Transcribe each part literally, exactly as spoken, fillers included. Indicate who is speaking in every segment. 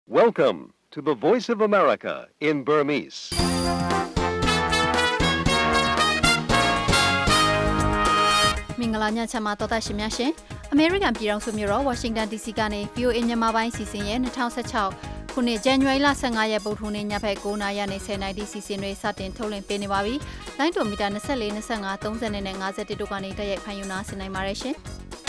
Speaker 1: Welcome to the Voice of America in Burmese.
Speaker 2: ။မင်္ဂလာညချမ်းပါတော်သားရှင်များရှင်။ American ပြည်ထောင်စုမြို့တော် Washington ဒီ စီ ကနေ ဗွီအိုအေ မြန်မာပိုင်းစီစဉ်ရဲ့၂၀၁၆ခုနှစ်ဇန်နဝါရီလ၁၅ရက်ဗုဒ္ဓဟူးနေ့ညဘက်၉နာရီနဲ့၁၀နာရီဒီစီစဉ်တွေစတင်ထုတ်လွှင့်ပေးနေပါပြီ။လိုင်းတိုမီတာ၂၄ ၂၅ ၃၀နဲ့၅၁တို့ကနေတက်ရိုက်ဖန်ယူနာဆင်နိုင်ပါတယ်ရှင်။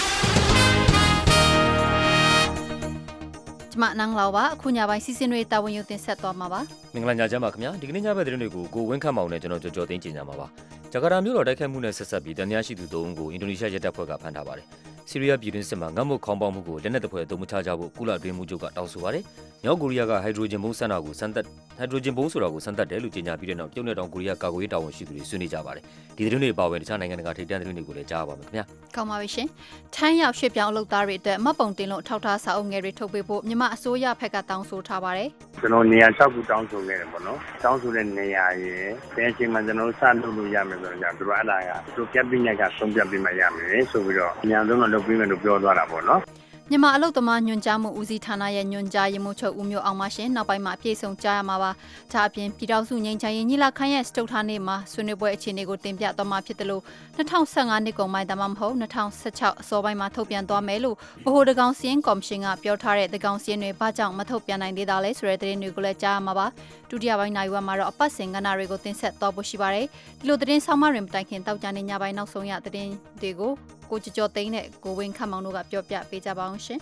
Speaker 2: ကျမနန်းလောက်ပါအခုညပိုင်းစီစဉ်တွေတာဝန်ယူတင်ဆက်သွားမှာပါ
Speaker 3: မင်္ဂလာညချမ်းပါခင်ဗျာဒီကနေ့ညဘက်သတင်းတွေကိုကိုဝင်းခတ်မောင်နဲ့ကျွန်တော်ကြော်ကြော်သိန်းကျင်ကြမှာပါဂျကာတာမြို့တော်တိုက်ခိုက်မှုနဲ့ဆက်ဆက်ပြီးတန်မြရှိသူသုံးဦးကိုအင်ဒိုနီးရှားရဲတပ်ဖွဲ့ကဖမ်းထားပါတယ်ဆီးရီးယားပြည်တွင်းစစ်မှာငတ်မွတ်ခေါင်းပေါက်မှုကိုလက်နက်တပ်ဖွဲ့အသုံးမချကြဖို့ကုလအတွင်းမှုချုပ်ကတောင်းဆိုပါတယ်မြောက်ကိုရီးယားကဟိုက်ဒရိုဂျင်ဘုံးစမ်းတာကိုစမ်းသပ်ဟိုက်ဒရိုဂျင်ဘုံးဆိုတာကိုစမ်းသပ်တယ်လို့ကြေညာပြီးတဲ့နောက်တရုတ်နဲ့တောင်ကိုရီးယားကာကွယ်ရေးတာဝန်ရှိသူတွေဆွေးနွေးကြပါတယ်ဒီသတင်းတွေပါဝင်တခြားနိုင်ငံတကာထိပ်တန်းသတင်းတွေကိုလည်းကြားပါမယ်ခင်ဗျာ
Speaker 2: ကောင်းပါပြီရှင်ထိုင်းရောက်ရွှေ့ပြောင်းအလုပ်သားတွေအတွက်မှတ်ပုံတင်လို့ထောက်ထားစာအုပ်ငယ်တွေထုတ်ပေးဖို့မြန်မာအစိုးရဘက်ကတောင်းဆိုထားပါတယ်
Speaker 4: ကျွန်တော်နေရာ၆ခုတောင်းဆိုခဲ့တယ်ပေါ့နော်တောင်းဆိုတဲ့နေရာရဲ့ဘယ်အချိန်မှကျွန်တော်စလုပ်လို့ရမယ်ဆိုတော့ကျွန်တော်အဲ့ဒါကသူကက်ဘိနက်ကဆုံးဖြတ်ပြီးမှရမယ်ဆိုပြီးတော့အများဆုံးတော့လုပ်ပြီးမယ်လို့ပြောသွားတာပေါ့နော်
Speaker 2: မြန်မာအလုပ်သမားညွှန်ကြားမှုဦးစီးဌာနရဲ့ညွှန်ကြားရေးမှူးချုပ်ဦးမျိုးအောင်ပါရှင်နောက်ပိုင်းမှာအပြည့်စုံကြားရမှာပါဒါအပြင်ပြည်ထောင်စုငြိမ်းချမ်းရေးညီလာခံရဲ့စတုတ်ထားနေ့မှာဆွေးနွေးပွဲအခြေအနေကိုတင်ပြသွားမှာဖြစ်တယ်လို့၂၀၁၅နှစ်ကုန်ပိုင်းဒါမှမဟုတ်၂၀၁၆အစောပိုင်းမှာထုတ်ပြန်သွားမယ်လို့ဗဟိုတကောင်စီရင်ကော်မရှင်ကပြောထားတဲ့တကောင်စီရင်တွေဘာကြောင့်မထုတ်ပြန်နိုင်သေးတာလဲဆိုတဲ့သတင်းတွေကိုလည်းကြားရမှာပါဒုတိယပိုင်းနိုင်ဝက်မှာတော့အပတ်စဉ်ကဏ္ဍတွေကိုတင်ဆက်သွားဖို့ရှိပါတယ်ဒီလိုသတင်းဆောင်မရင်တိုင်ခင်တောက်ကြနေညပိုင်းနောက်ဆုံးရသတင်းတွေကိုကိုကြကြော်သိန်းနဲ့ကိုဝင်းခတ်မောင်တို့ကပြောပြပေးကြပါအောင်ရှင်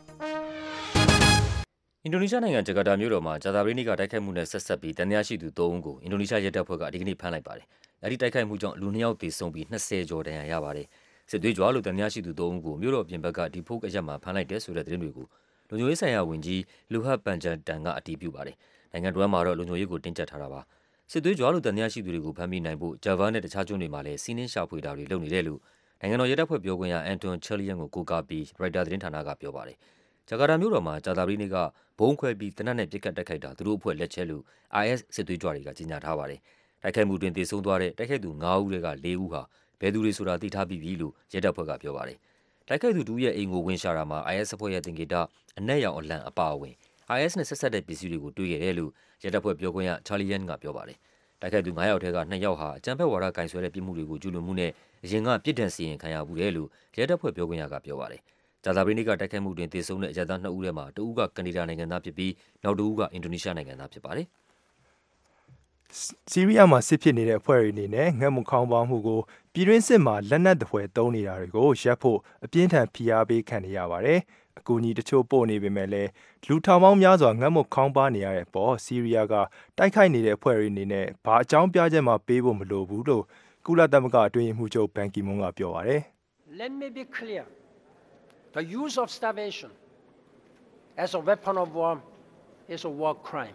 Speaker 3: အင်ဒိုနီးရှားနိုင်ငံဂျကာတာမြို့တော်မှာဂျာတာပရိနိကတိုက်ခိုက်မှုနဲ့ဆက်ဆက်ပြီးတန်မြရှိသူသုံးဦးကိုအင်ဒိုနီးရှားရဲတပ်ဖွဲ့ကဒီကနေ့ဖမ်းလိုက်ပါတယ်။အဲဒီတိုက်ခိုက်မှုကြောင့်လူနှစ်ယောက်သေဆုံးပြီး၂၀ကျော်ဒဏ်ရာရပါတယ်။စစ်သွေးကြွလို့တန်မြရှိသူသုံးဦးကိုမြို့တော်ပြင်ဘက်ကဒီဖိုးအရက်မှာဖမ်းလိုက်တဲ့ဆိုတဲ့သတင်းတွေကိုလုံခြုံရေးဆိုင်ရာဝန်ကြီးလူဟတ်ပန်ဂျန်တန်ကအတည်ပြုပါတယ်။နိုင်ငံတော်မှာတော့လုံခြုံရေးကိုတင်းကျပ်ထားတာပါ။စစ်သွေးကြွလို့တန်မြရှိသူတွေကိုဖမ်းမိနိုင်ဖို့ဂျာဗာနဲ့တခြားကျွန်းတွေမှာလည်းစီးနှင်းရှာဖွေတာတွေလုပ်နေတယ်လို့နိုင်ငံတော်ရဲတပ်ဖွဲ့ပြောခွင့်ရအန်တွန်ချယ်လီယန်ကိုကိုကာပီရိုက်တာသတင်းဌာနကပြောပါတယ်။ဂျကာတာမြို့တော်မှာဂျာတာပရိနိကဘုံခွဲပြီးတနက်နဲ့ပြစ်ခတ်တိုက်ခိုက်တာသူတို့အဖွဲ့လက်ချက်လို့ အိုင်အက်စ် စစ်သွေးကြွတွေကကြေညာထားပါတယ်။တိုက်ခိုက်မှုတွင်သေဆုံးသွားတဲ့တိုက်ခိုက်သူ၅ဦးထဲက၄ဦးဟာဘယ်သူတွေဆိုတာသိထားပြီးပြီလို့ရဲတပ်ဖွဲ့ကပြောပါတယ်။တိုက်ခိုက်သူတူရဲ့အိမ်ကိုဝင်ရှာတာမှာ အိုင်အက်စ် အဖွဲ့ရဲ့တင်ကေတအနက်ရောင်အလံအပါအဝင် အိုင်အက်စ် နဲ့ဆက်ဆက်တဲ့ပစ္စည်းတွေကိုတွေ့ရတယ်လို့ရဲတပ်ဖွဲ့ပြောခွင့်ရချာလီယန်ကပြောပါတယ်။တိုက်ခိုက်သူ၅ယောက်ထဲက၂ယောက်ဟာအကြမ်းဖက်ဝါဒကင်ဆွဲတဲ့ပြစ်မှုတွေကိုကျူးလွန်မှုနဲ့အရင်ကပြစ်ဒဏ်စီရင်ခံရမှုတယ်လို့ရဲတပ်ဖွဲ့ပြောခွင့်ရကပြောပါတယ်။ဂျာတာပရိနိကတိုက်ခိုက်မှုတွင်သေဆုံးတဲ့အရပ်သား၂ဦးထဲမှာတဦးကကနေဒါနိုင်ငံသားဖြစ်ပြီးနောက်တဦးကအင်ဒိုနီးရှားနိုင်ငံသားဖြစ်ပါတယ်
Speaker 5: ။ဆီးရီးယားမှာစစ်ဖြစ်နေတဲ့အဖွဲ့တွေအနေနဲ့ငတ်မခေါင်းပေါင်းမှုကိုပြည်တွင်းစစ်မှာလက်နက်တပွဲသုံးနေတာတွေကိုရပ်ဖို့အပြင်းထန်ဖိအားပေးခံနေရပါတယ်။အကူအညီတချို့ပို့နေပေမဲ့လည်းလူထောင်ပေါင်းများစွာငတ်မခေါင်းပါနေရတဲ့ပေါ်ဆီးရီးယားကတိုက်ခိုက်နေတဲ့အဖွဲ့တွေအနေနဲ့ဘာအကြောင်းပြချက်မှပေးဖို့မလိုဘူးလို့ကုလသမဂ္ဂအတွင်းရေးမှူးချုပ်ဘန်ကီမွန်းကပြောပါတယ်။
Speaker 6: Let me be clear. The use of starvation as a weapon of war is a war crime.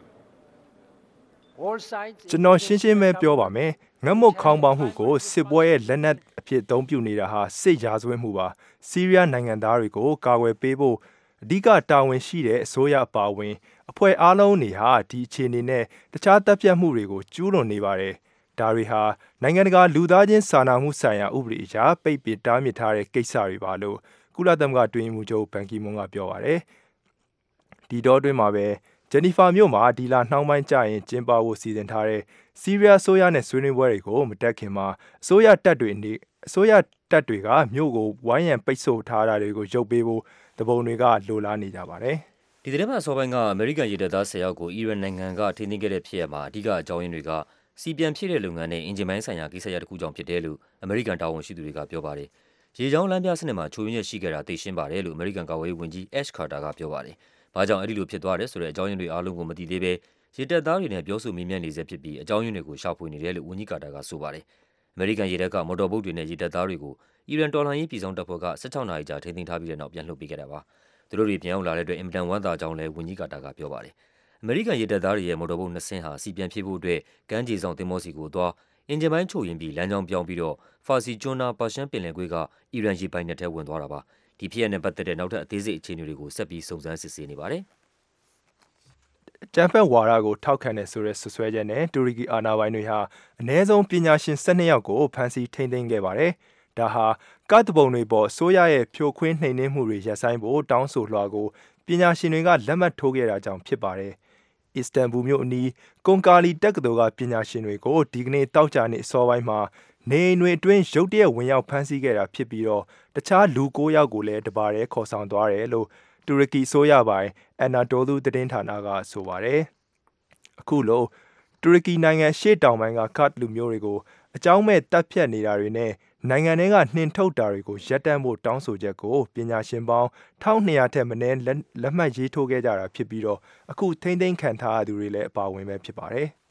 Speaker 6: All sides
Speaker 5: ကျွန်တော်ရှင်းရှင်းပဲပြောပါမယ်။ငတ်မွတ်ခေါင်းပေါင်းမှုကိုစစ်ပွဲရဲ့လက်နက်အဖြစ်အသုံးပြုနေတာဟာစစ်ရာဇဝတ်မှုပါ။ဆီးရီးယားနိုင်ငံသားတွေကိုကာကွယ်ပေးဖို့အဓိကတာဝန်ရှိတဲ့အစိုးရအပါအဝင်အဖွဲ့အားလုံးတွေဟာဒီအခြေအနေနဲ့တခြားတပ်ဖြတ်မှုတွေကိုကျူးလွန်နေပါတယ်။ဒါတွေဟာနိုင်ငံတကာလူသားချင်းစာနာမှုဆိုင်ရာဥပဒေအရပိတ်ပင်တားမြစ်ထားတဲ့ကိစ္စတွေပါလို့ကုလသမဂ္ဂအတွင်းရေးမှူးချုပ်ဘန်ကီမွန်းကပြောပါတယ်။ဒီတော့အတွင်းမှာပဲဂျနီဖာမြို့မှာဒီလနှောင်းပိုင်းကျရင်ကျင်းပဖို့စီစဉ်ထားတဲ့ဆီးရီးယားအစိုးရနဲ့ဆွေးနွေးပွဲတွေကိုမတက်ခင်မှာအစိုးရတပ်တွေနေအစိုးရတပ်တွေကမြို့ကိုဝိုင်းရံပိတ်ဆို့ထားတာတွေကိုရုပ်ပေးဖို့တပုံတွေကလိုလားနေကြပါတယ်
Speaker 3: ။ဒီသတင်းမှာအစောပိုင်းကအမေရိကန်ရေတပ်သား၁၀ယောက်ကိုအီရန်နိုင်ငံကထိန်းသိမ်းခဲ့တဲ့ဖြစ်ရပ်မှာအဓိကအကြောင်းရင်းတွေကစီပြန်ဖြစ်တဲ့လုပ်ငန်းနဲ့အင်ဂျင်ပိုင်းဆိုင်ရာကိစ္စရပ်တစ်ခုကြောင့်ဖြစ်တယ်လို့အမေရိကန်တာဝန်ရှိသူတွေကပြောပါတယ်။ရေကြောင်းလမ်းပြစနစ်မှာချိုးယွင်းချက်ရှိခဲ့တာသိရှင်းပါတယ်လို့အမေရိကန်ကာကွယ်ရေးဝန်ကြီး Ash Carter ကပြောပါတယ်။ဘာကြောင့်အဲ့ဒီလိုဖြစ်သွားတယ်ဆိုတဲ့အကြောင်းရင်းတွေအားလုံးကိုမသိသေးဘဲရေတပ်သားတွေနဲ့ပြောဆိုမေးမြန်းနေဆဲဖြစ်ပြီးအကြောင်းရင်းတွေကိုရှာဖွေနေတယ်လို့ဝန်ကြီးကာတာကဆိုပါတယ်။အမေရိကန်ရေတပ်ကမော်တော်ဘုတ်တွေနဲ့ရေတပ်သားတွေကိုအီရန်တော်လှန်ရေးပြည်ဆောင်တပ်ဖွဲ့က၁၆နာရီကြာထိန်းသိမ်းထားပြီးတဲ့နောက်ပြန်လွှတ်ပေးခဲ့တာပါ။သူတို့တွေပြန်ရောက်လာတဲ့အတွက်အင်မတန်ဝမ်းသာကြောင်းလည်းဝန်ကြီးကာတာကပြောပါတယ်။အမေရိကန်ရေတပ်သားတွေရဲ့မော်တော်ဘုတ်နှစ်စင်းဟာစီပြန်ဖြည့်ဖို့အတွက်ကမ်းခြေဆောင်သင်္ဘောစီကိုသွားအင်ဂျင်ပိုင်းချို့ယွင်းပြီးလမ်းကြောင်းပြောင်းပြီးတော့ဖာစီကျွန်းနာပါရှန်ပင်လယ်ကွေ့ကအီရန်ရေပိုင်နက်ထဲဝင်သွားတာပါ။ဒီဖြစ်ရပ်နဲ့ပတ်သက်တဲ့နောက်ထပ်အသေးစိတ်အခြေအနေတွေကိုဆက်ပြီးစုံစမ်းစစ်ဆေးနေပါတယ်
Speaker 5: ။ကျန်းဖက်ဝါဒကိုထောက်ခံတဲ့ဆိုတဲ့ဆွဆွဲချက်နဲ့တူရကီအာဏာပိုင်တွေဟာအနည်းဆုံးပညာရှင်၁၂ယောက်ကိုဖမ်းဆီးထိန်းသိမ်းခဲ့ပါတယ်။ဒါဟာကတ်တပုံတွေပေါ်အစိုးရရဲ့ဖြိုခွင်းနှိမ်နင်းမှုတွေရပ်ဆိုင်းဖို့တောင်းဆိုလွှာကိုပညာရှင်တွေကလက်မှတ်ထိုးခဲ့တာကြောင့်ဖြစ်ပါတယ်။အစ္စတန်ဘူမြို့အနီးကွန်ကာလီတက္ကသိုလ်ကပညာရှင်တွေကိုဒီကနေ့တောက်ကြနေ့အစောပိုင်းမှာနေအိမ်တွေအတွင်းရုတ်တရက်ဝင်ရောက်ဖမ်းဆီးခဲ့တာဖြစ်ပြီးတော့တခြားလူ၉ယောက်ကိုလည်းတပါးတည်းခေါ်ဆောင်သွားတယ်လို့တူရကီဆိုရပိုင်းအန်နာတိုလူသတင်းဌာနကဆိုပါတယ်။အခုလိုတူရကီနိုင်ငံရှေ့တောင်ပိုင်းကကတ်လူမျိုးတွေကိုအကြောင်းမဲ့တပ်ဖြတ်နေတာတွေနဲ့နိုင်ငံထဲကနှင်ထုတ်တာတွေကိုရပ်တန့်ဖို့တောင်းဆိုချက်ကိုပညာရှင်ပေါင်းတစ်ထောင်နှစ်ရာထက်မနည်းလက်မှတ်ရေးထိုးခဲ့ကြတာဖြစ်ပြီးတော့အခုထိမ့်သိမ်းခံထားရသူတွေလည်းအပါအဝင်ပဲဖြစ်ပါတယ်။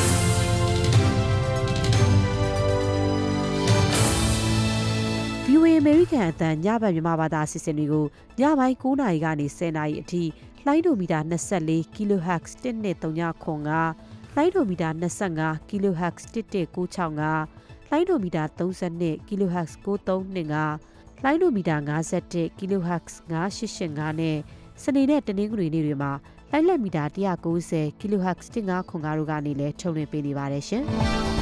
Speaker 7: ဗီအိုအေ American အသံညဘက်မြန်မာဘာသာအစီအစဉ်တွေကိုညပိုင်း၉နာရီကနေ၁၀နာရီအထိလိုင်းဒိုမီတာ၂၄ kilohertz တစ်နှစ်၃ညခွန်ကလိုင်းဒိုမီတာ၂၅ kilohertz တစ်တစ်၉၆ငါလိုင်းဒိုမီတာ၃၂ kilohertz ၉၃၂ငါလိုင်းဒိုမီတာ၅၁ kilohertz ၅၈၈၅နဲ့စနေနဲ့တနင်္ဂနွေနေ့တွေမှာလိုင်းလက်မီတာ၁၉၀ kilohertz တစ်၅ခွန်တို့ကနေလည်းထုတ်လွှင့်ပေးနေပါတယ်ရှင်။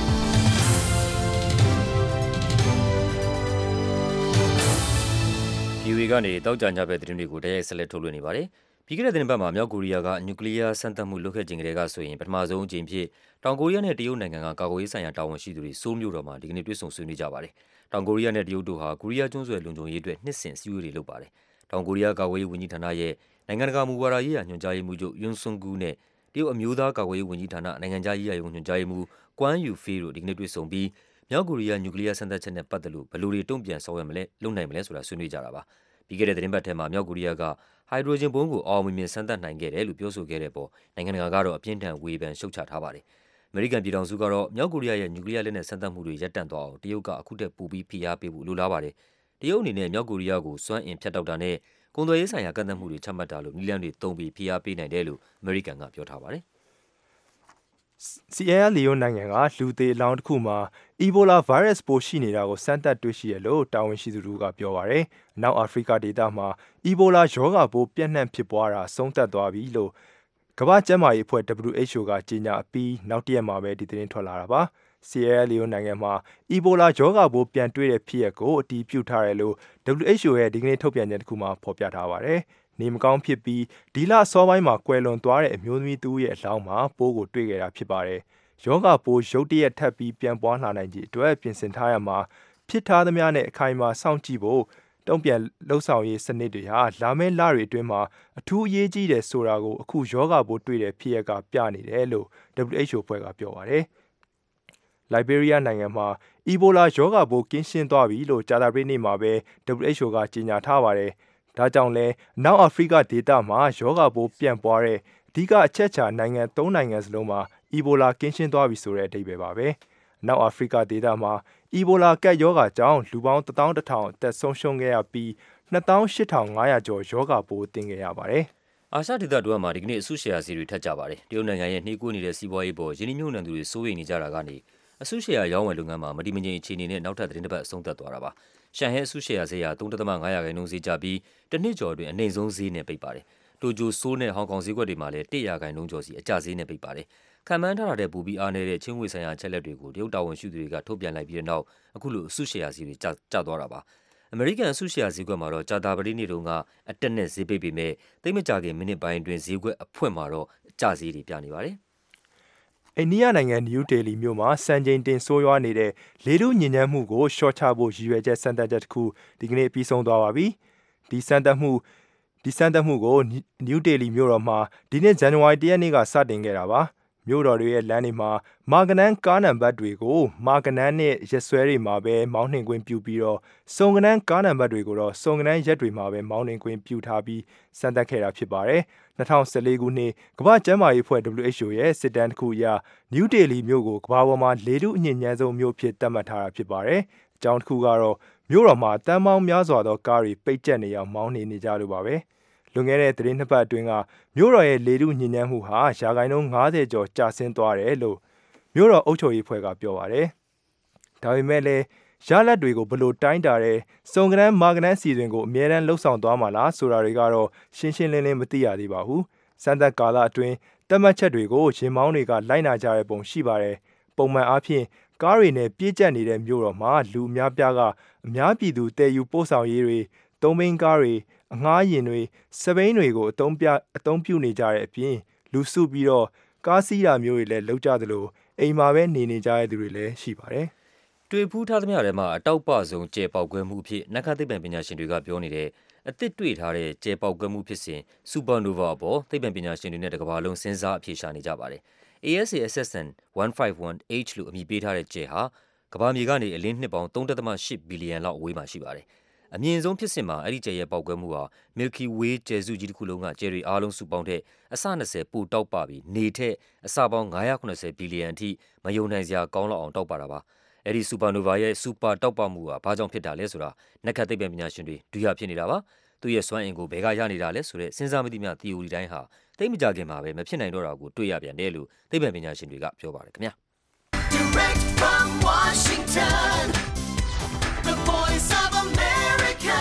Speaker 3: ဗီအိုအေကနေတောက်ကြညဘက်သတင်းတွေကိုတရိုက်ဆက်လက်ထုတ်လွှင့်နေပါတယ်။ပြီးခဲ့တဲ့သတင်းပတ်မှာမြောက်ကိုရီးယားကနျူကလ িয়ার စမ်းသပ်မှုလုပ်ခဲ့ခြင်းကလေးကဆိုရင်ပထမဆုံးအကြိမ်ဖြစ်တောင်ကိုရီးယားနဲ့တရုတ်နိုင်ငံကကာကွယ်ရေးဆိုင်ရာတာဝန်ရှိသူတွေစိုးမျိုးတော်မှာဒီကနေ့တွေ့ဆုံဆွေးနွေးကြပါတယ်။တောင်ကိုရီးယားနဲ့တရုတ်တို့ဟာကိုရီးယားကျွန်းဆွယ်လုံခြုံရေးအတွက်နှစ်စဉ်စည်းဝေးတွေလုပ်ပါတယ်။တောင်ကိုရီးယားကာကွယ်ရေးဝန်ကြီးဌာနရဲ့နိုင်ငံတကာမူဝါဒရေးရာညွှန်ကြားရေးမှူးချုပ်ယွန်းဆွန်ဂူနဲ့တရုတ်အမျိုးသားကာကွယ်ရေးဝန်ကြီးဌာနနိုင်ငံခြားရေးရာယုံညွှန်ကြားရေးမှူးကွမ်ယူဖေးတို့ဒီကနေ့တွေ့ဆုံပြီးမြောက်ကိုရီးယားနျူကလ িয়ার စမ်းသပ်ချက်နဲ့ပတ်သက်လို့ဘယ်လိုတွေတုံ့ပြန်ဆောင်ရွက်မလဲလုပ်နိုင်မလဲဆိုတာဆွေးနွေးကြတာပါ။ပြီးခဲ့တဲ့သတင်းပတ်ထဲမှာမြောက်ကိုရီးယားကဟိုက်ဒရိုဂျင်ဘုံးကိုအောင်မြင်မြင်စမ်းသပ်နိုင်ခဲ့တယ်လို့ပြောဆိုခဲ့တဲ့ပေါ်နိုင်ငံတကာကတော့အပြင်းထန်ဝေဖန်ရှုတ်ချထားပါတယ်။အမေရိကန်ပြည်ထောင်စုကတော့မြောက်ကိုရီးယားရဲ့နျူကလ িয়ার လက်နက်စမ်းသပ်မှုတွေရပ်တန့်သွားအောင်တရုတ်ကအခုထက်ပိုပြီးဖိအားပေးဖို့လိုလားပါတယ်။တရုတ်အနေနဲ့မြောက်ကိုရီးယားကိုစွမ်းအင်ဖြတ်တောက်တာနဲ့ကုန်သွယ်ရေးဆိုင်ရာကန့်သတ်မှုတွေချမှတ်တာလို့နည်းလမ်းတွေသုံးပြီးဖိအားပေးနိုင်တယ်လို့အမေရိကန်ကပြောထားပါတယ်။
Speaker 5: ဆီအဲလီယိုနိုင်ငံကလူသေးအလောင်းတစ်ခုမှာအီဘိုလာဗိုင်းရပ်စ်ပိုးရှိနေတာကိုစမ်းသပ်တွေ့ရှိရလို့တာဝန်ရှိသူတို့ကပြောပါရယ်။နောက်အာဖရိကဒေသမှာအီဘိုလာရောဂါပိုးပြန့်နှံ့ဖြစ်ပွားတာဆုံးသက်သွားပြီလို့ကမ္ဘာ့ကျန်းမာရေးအဖွဲ့ ဒဗ္ဗလ်ယူ အိုက်ချ်အို ကကြေညာအပြီးနောက်တရက်မှာပဲဒီသတင်းထွက်လာတာပါ။ဆီအဲလီယိုနိုင်ငံမှာအီဘိုလာရောဂါပိုးပြန်တွေ့တဲ့ဖြစ်ရပ်ကိုအတည်ပြုထားတယ်လို့ ဒဗ္ဗလ်ယူ အိုက်ချ်အို ရဲ့ဒီကနေ့ထုတ်ပြန်ချက်တစ်ခုမှာဖော်ပြထားပါတယ်။နေမကောင်းဖြစ်ပြီးဒီလအစောပိုင်းမှာကွယ်လွန်သွားတဲ့အမျိုးသမီးတူရဲ့အလောင်းမှာပိုးကိုတွေ့ခဲ့တာဖြစ်ပါတယ်။ယောဂပိုးရုတ်တရက်ထပ်ပြီးပြန်ပွားလာနိုင်ခြင်းအတွက်ပြင်ဆင်ထားရမှာဖြစ်ထားသမျှနဲ့အခိုင်အမာစောင့်ကြည့်ဖို့တုံ့ပြန်လှုပ်ဆောင်ရေးစနစ်တွေဟာလာမယ့်လတွေအတွင်းမှာအထူးအရေးကြီးတယ်ဆိုတာကိုအခုယောဂပိုးတွေ့တဲ့ဖြစ်ရပ်ကပြနေတယ်လို့ ဒဗ္ဗလ်ယူ အိုက်ချ်အို ဖွဲ့ကပြောပါတယ်။ လိုက်ဘေးရီးယားနိုင်ငံမှာအီဘိုလာယောဂပိုးကင်းရှင်းသွားပြီလို့ကြာသပတေးနေ့မှာပဲ ဒဗ္ဗလ်ယူ အိုက်ချ်အို ကကြေညာထားပါတယ်။ဒါကြောင့်လဲနောက်အာဖရိကဒေသမှာယောဂပိုးပြန့်ပွားတဲ့အဓိကအချက်ချာနိုင်ငံသုံးနိုင်ငံစလုံးမှာအီဘိုလာကင်းရှင်းသွားပြီဆိုတဲ့အဓိပ္ပာယ်ပါပဲ။နောက်အာဖရိကဒေသမှာအီဘိုလာကပ်ရောဂါကြောင့်လူပေါင်းတစ်သောင်းတစ်ထောင်အသက်ဆုံးရှုံးခဲ့ရပြီးနှစ်သောင်းရှစ်ထောင်ငါးရာကျော်ယောဂပိုးသင့်ခဲ့ရပါတယ်။
Speaker 3: အာရှဒေသတွင်းမှာဒီကနေ့အစုရှယ်ယာဈေးတွေထပ်ကြပါတယ်။တရုတ်နိုင်ငံရဲ့နှေးကွေးနေတဲ့စီးပွားရေးပေါ်ယင်းနှိမ့်ညွန့်နှံသူတွေစိုးရိမ်နေကြတာကနေအစုရှယ်ယာရောင်းဝယ်လုပ်ငန်းမှာမတည်မငြိမ်အခြေအနေနဲ့နောက်ထပ်သတင်းတစ်ပတ်အဆုံးသတ်သွားတာပါ။ရှန်ဟဲအစုရှယ်ယာဈေးဟာသုံးဒသမငါးရာခိုင်နှုန်းဈေးကျပြီးတစ်နှစ်ကျော်အတွင်းအနိမ့်ဆုံးဈေးနဲ့ပိတ်ပါတယ်။တိုကျိုဆိုးနဲ့ဟောင်ကောင်ဈေးကွက်တွေမှာလည်းတစ်ရာခိုင်နှုန်းကျော်စီအကျဈေးနဲ့ပိတ်ပါတယ်။ခံမှန်းထားတာတဲ့ပူပြီးအားနေတဲ့ချင်းငွေဆိုင်ရာအချက်လက်တွေကိုတရုတ်တာဝန်ရှိသူတွေကထုတ်ပြန်လိုက်ပြီးတဲ့နောက်အခုလိုအစုရှယ်ယာဈေးတွေကျကျသွားတာပါ။အမေရိကန်အစုရှယ်ယာဈေးကွက်မှာတော့ကြာသပတေးနေ့တုန်းကအတက်နဲ့ဈေးပိတ်ပေမဲ့သိပ်မကြာခင်မိနစ်ပိုင်းအတွင်းဈေးကွက်အဖွင့်မှာတော့အကျဈေးတွေပြနေပါတယ်။
Speaker 5: အိန္ဒိယနိုင်ငံနယူးဒေလီမြို့မှာစံချိန်တင်ဆိုးရွားနေတဲ့လေထုညစ်ညမ်းမှုကိုရှော့ချဖို့ရည်ရွယ်ချက်စမ်းသပ်ချက်တစ်ခုဒီကနေ့ပြီးဆုံးသွားပါပြီ။ဒီစမ်းသပ်မှုဒီစမ်းသပ်မှုကိုနယူးဒေလီမြို့တော်မှာဒီနေ့ဇန်နဝါရီလတစ်ရက်နေ့ကစတင်ခဲ့တာပါ။မြို့တော်တွေရဲ့လမ်းတွေမှာမာကနန်းကားနံပါတ်တွေကိုမာကနန်းနဲ့ရက်စွဲတွေမှာပဲမောင်းနှင်ခွင့်ပြုပြီးတော့စုံကနန်းကားနံပါတ်တွေကိုတော့စုံကနန်းရက်တွေမှာပဲမောင်းနှင်ခွင့်ပြုထားပြီးစမ်းသပ်ခဲ့တာဖြစ်ပါတယ်။၂၀၁၄ခုနှစ်ကမ္ဘာ့ကျန်းမာရေးအဖွဲ့ ဒဗ္ဗလ်ယူ အိုက်ချ်အို ရဲ့စစ်တမ်းတစ်ခုအရနယူးဒေလီမြို့ကိုကမ္ဘာပေါ်မှာလေထုအညစ်ညမ်းဆုံးမြို့ဖြစ်သတ်မှတ်ထားတာဖြစ်ပါတယ်။အကြောင်းတစ်ခုကတော့မြို့တော်မှာတန်းပေါင်းများစွာသောကားတွေပိတ်ကျက်နေအောင်မောင်းနှင်နေကြလို့ပါပဲ။လွန်ခဲ့တဲ့သတင်းနှစ်ပတ်အတွင်းကမြို့တော်ရဲ့လေထုညစ်ညမ်းမှုဟာရာခိုင်နှုန်းငါးဆယ်ကျော်ကျဆင်းသွားတယ်လို့မြို့တော်အုပ်ချုပ်ရေးအဖွဲ့ကပြောပါတယ်။ဒါပေမဲ့လည်းရလဒ်တွေကိုဘယ်လိုတိုင်းတာတဲ့စုံကနန်းမာကနန်းစီစဉ်ကိုအမြဲတမ်းလှုပ်ဆောင်သွားမှာလားဆိုတာတွေကတော့ရှင်းရှင်းလင်းလင်းမသိရသေးပါဘူး။စမ်းသပ်ကာလအတွင်းတတ်မှတ်ချက်တွေကိုရင်မောင်းတွေကလိုက်နာကြတဲ့ပုံရှိပါတယ်။ပုံမှန်အားဖြင့်ကားတွေနဲ့ပြည့်ကျက်နေတဲ့မြို့တော်မှာလူအများပြားကအများပြည်သူတည်ယူပို့ဆောင်ရေးတွေသုံးဘီးကားတွေအငှားယာဉ်တွေစပိန်တွေကိုအသုံးပြအသုံးပြုနေကြတဲ့အပြင်လူစုပြီးတော့ကားစီးတာမျိုးတွေလည်းလုပ်ကြသလိုအိမ်မှာပဲနေနေကြတဲ့သူတွေလည်းရှိပါတယ်
Speaker 3: ။တွေ့ဖူးထားသမျှထဲမှာအတောက်ပဆုံးကျဲပေါက်ကွဲမှုအဖြစ်နက္ခသိပ္ပံပညာရှင်တွေကပြောနေတဲ့အသစ်တွေ့ထားတဲ့ကျဲပေါက်ကွဲမှုဖြစ်စဉ် Supernova အပေါ်သိပ္ပံပညာရှင်တွေနဲ့တကမ္ဘာလုံးစဉ်းစားအဖြေရှာနေကြပါတယ်။ A S A S S N one fifty-one H လို့အမည်ပေးထားတဲ့ကျဲဟာကမ္ဘာမြေကနေအလင်းနှစ်ပေါင်း three point eight ဘီလီယံလောက်အဝေးမှာရှိပါတယ်။အမြင့်ဆုံးဖြစ်စဉ်မှာအဲ့ဒီကျဲရဲ့ပေါက်ကွဲမှုဟာ Milky Way ကျဲစုကြီးတစ်ခုလုံးကကျဲတွေအားလုံးစုပေါင်းတဲ့အဆtwentyပိုတောက်ပပြီးနေထက်အဆပေါင်းfive hundred seventyဘီလီယံအထိမယုံနိုင်စရာကောင်းလောက်အောင်တောက်ပတာပါ။အဲ့ဒီ Supernova ရဲ့ Super တောက်ပမှုဟာဘာကြောင့်ဖြစ်တာလဲဆိုတာနက္ခသိပ္ပံပညာရှင်တွေဒုရဖြစ်နေတာပါ။သူ့ရဲ့စွမ်းအင်ကိုဘယ်ကရနေတာလဲဆိုတဲ့စဉ်းစားမသိမျှ theory တိုင်းဟာသိမကြခင်မှာပဲမဖြစ်နိုင်တော့တာကိုတွေ့ရပြန်တယ်လို့သိပ္ပံပညာရှင်တွေကပြောပါတယ်ခင်ဗျာ Direct from Washington The Voice of America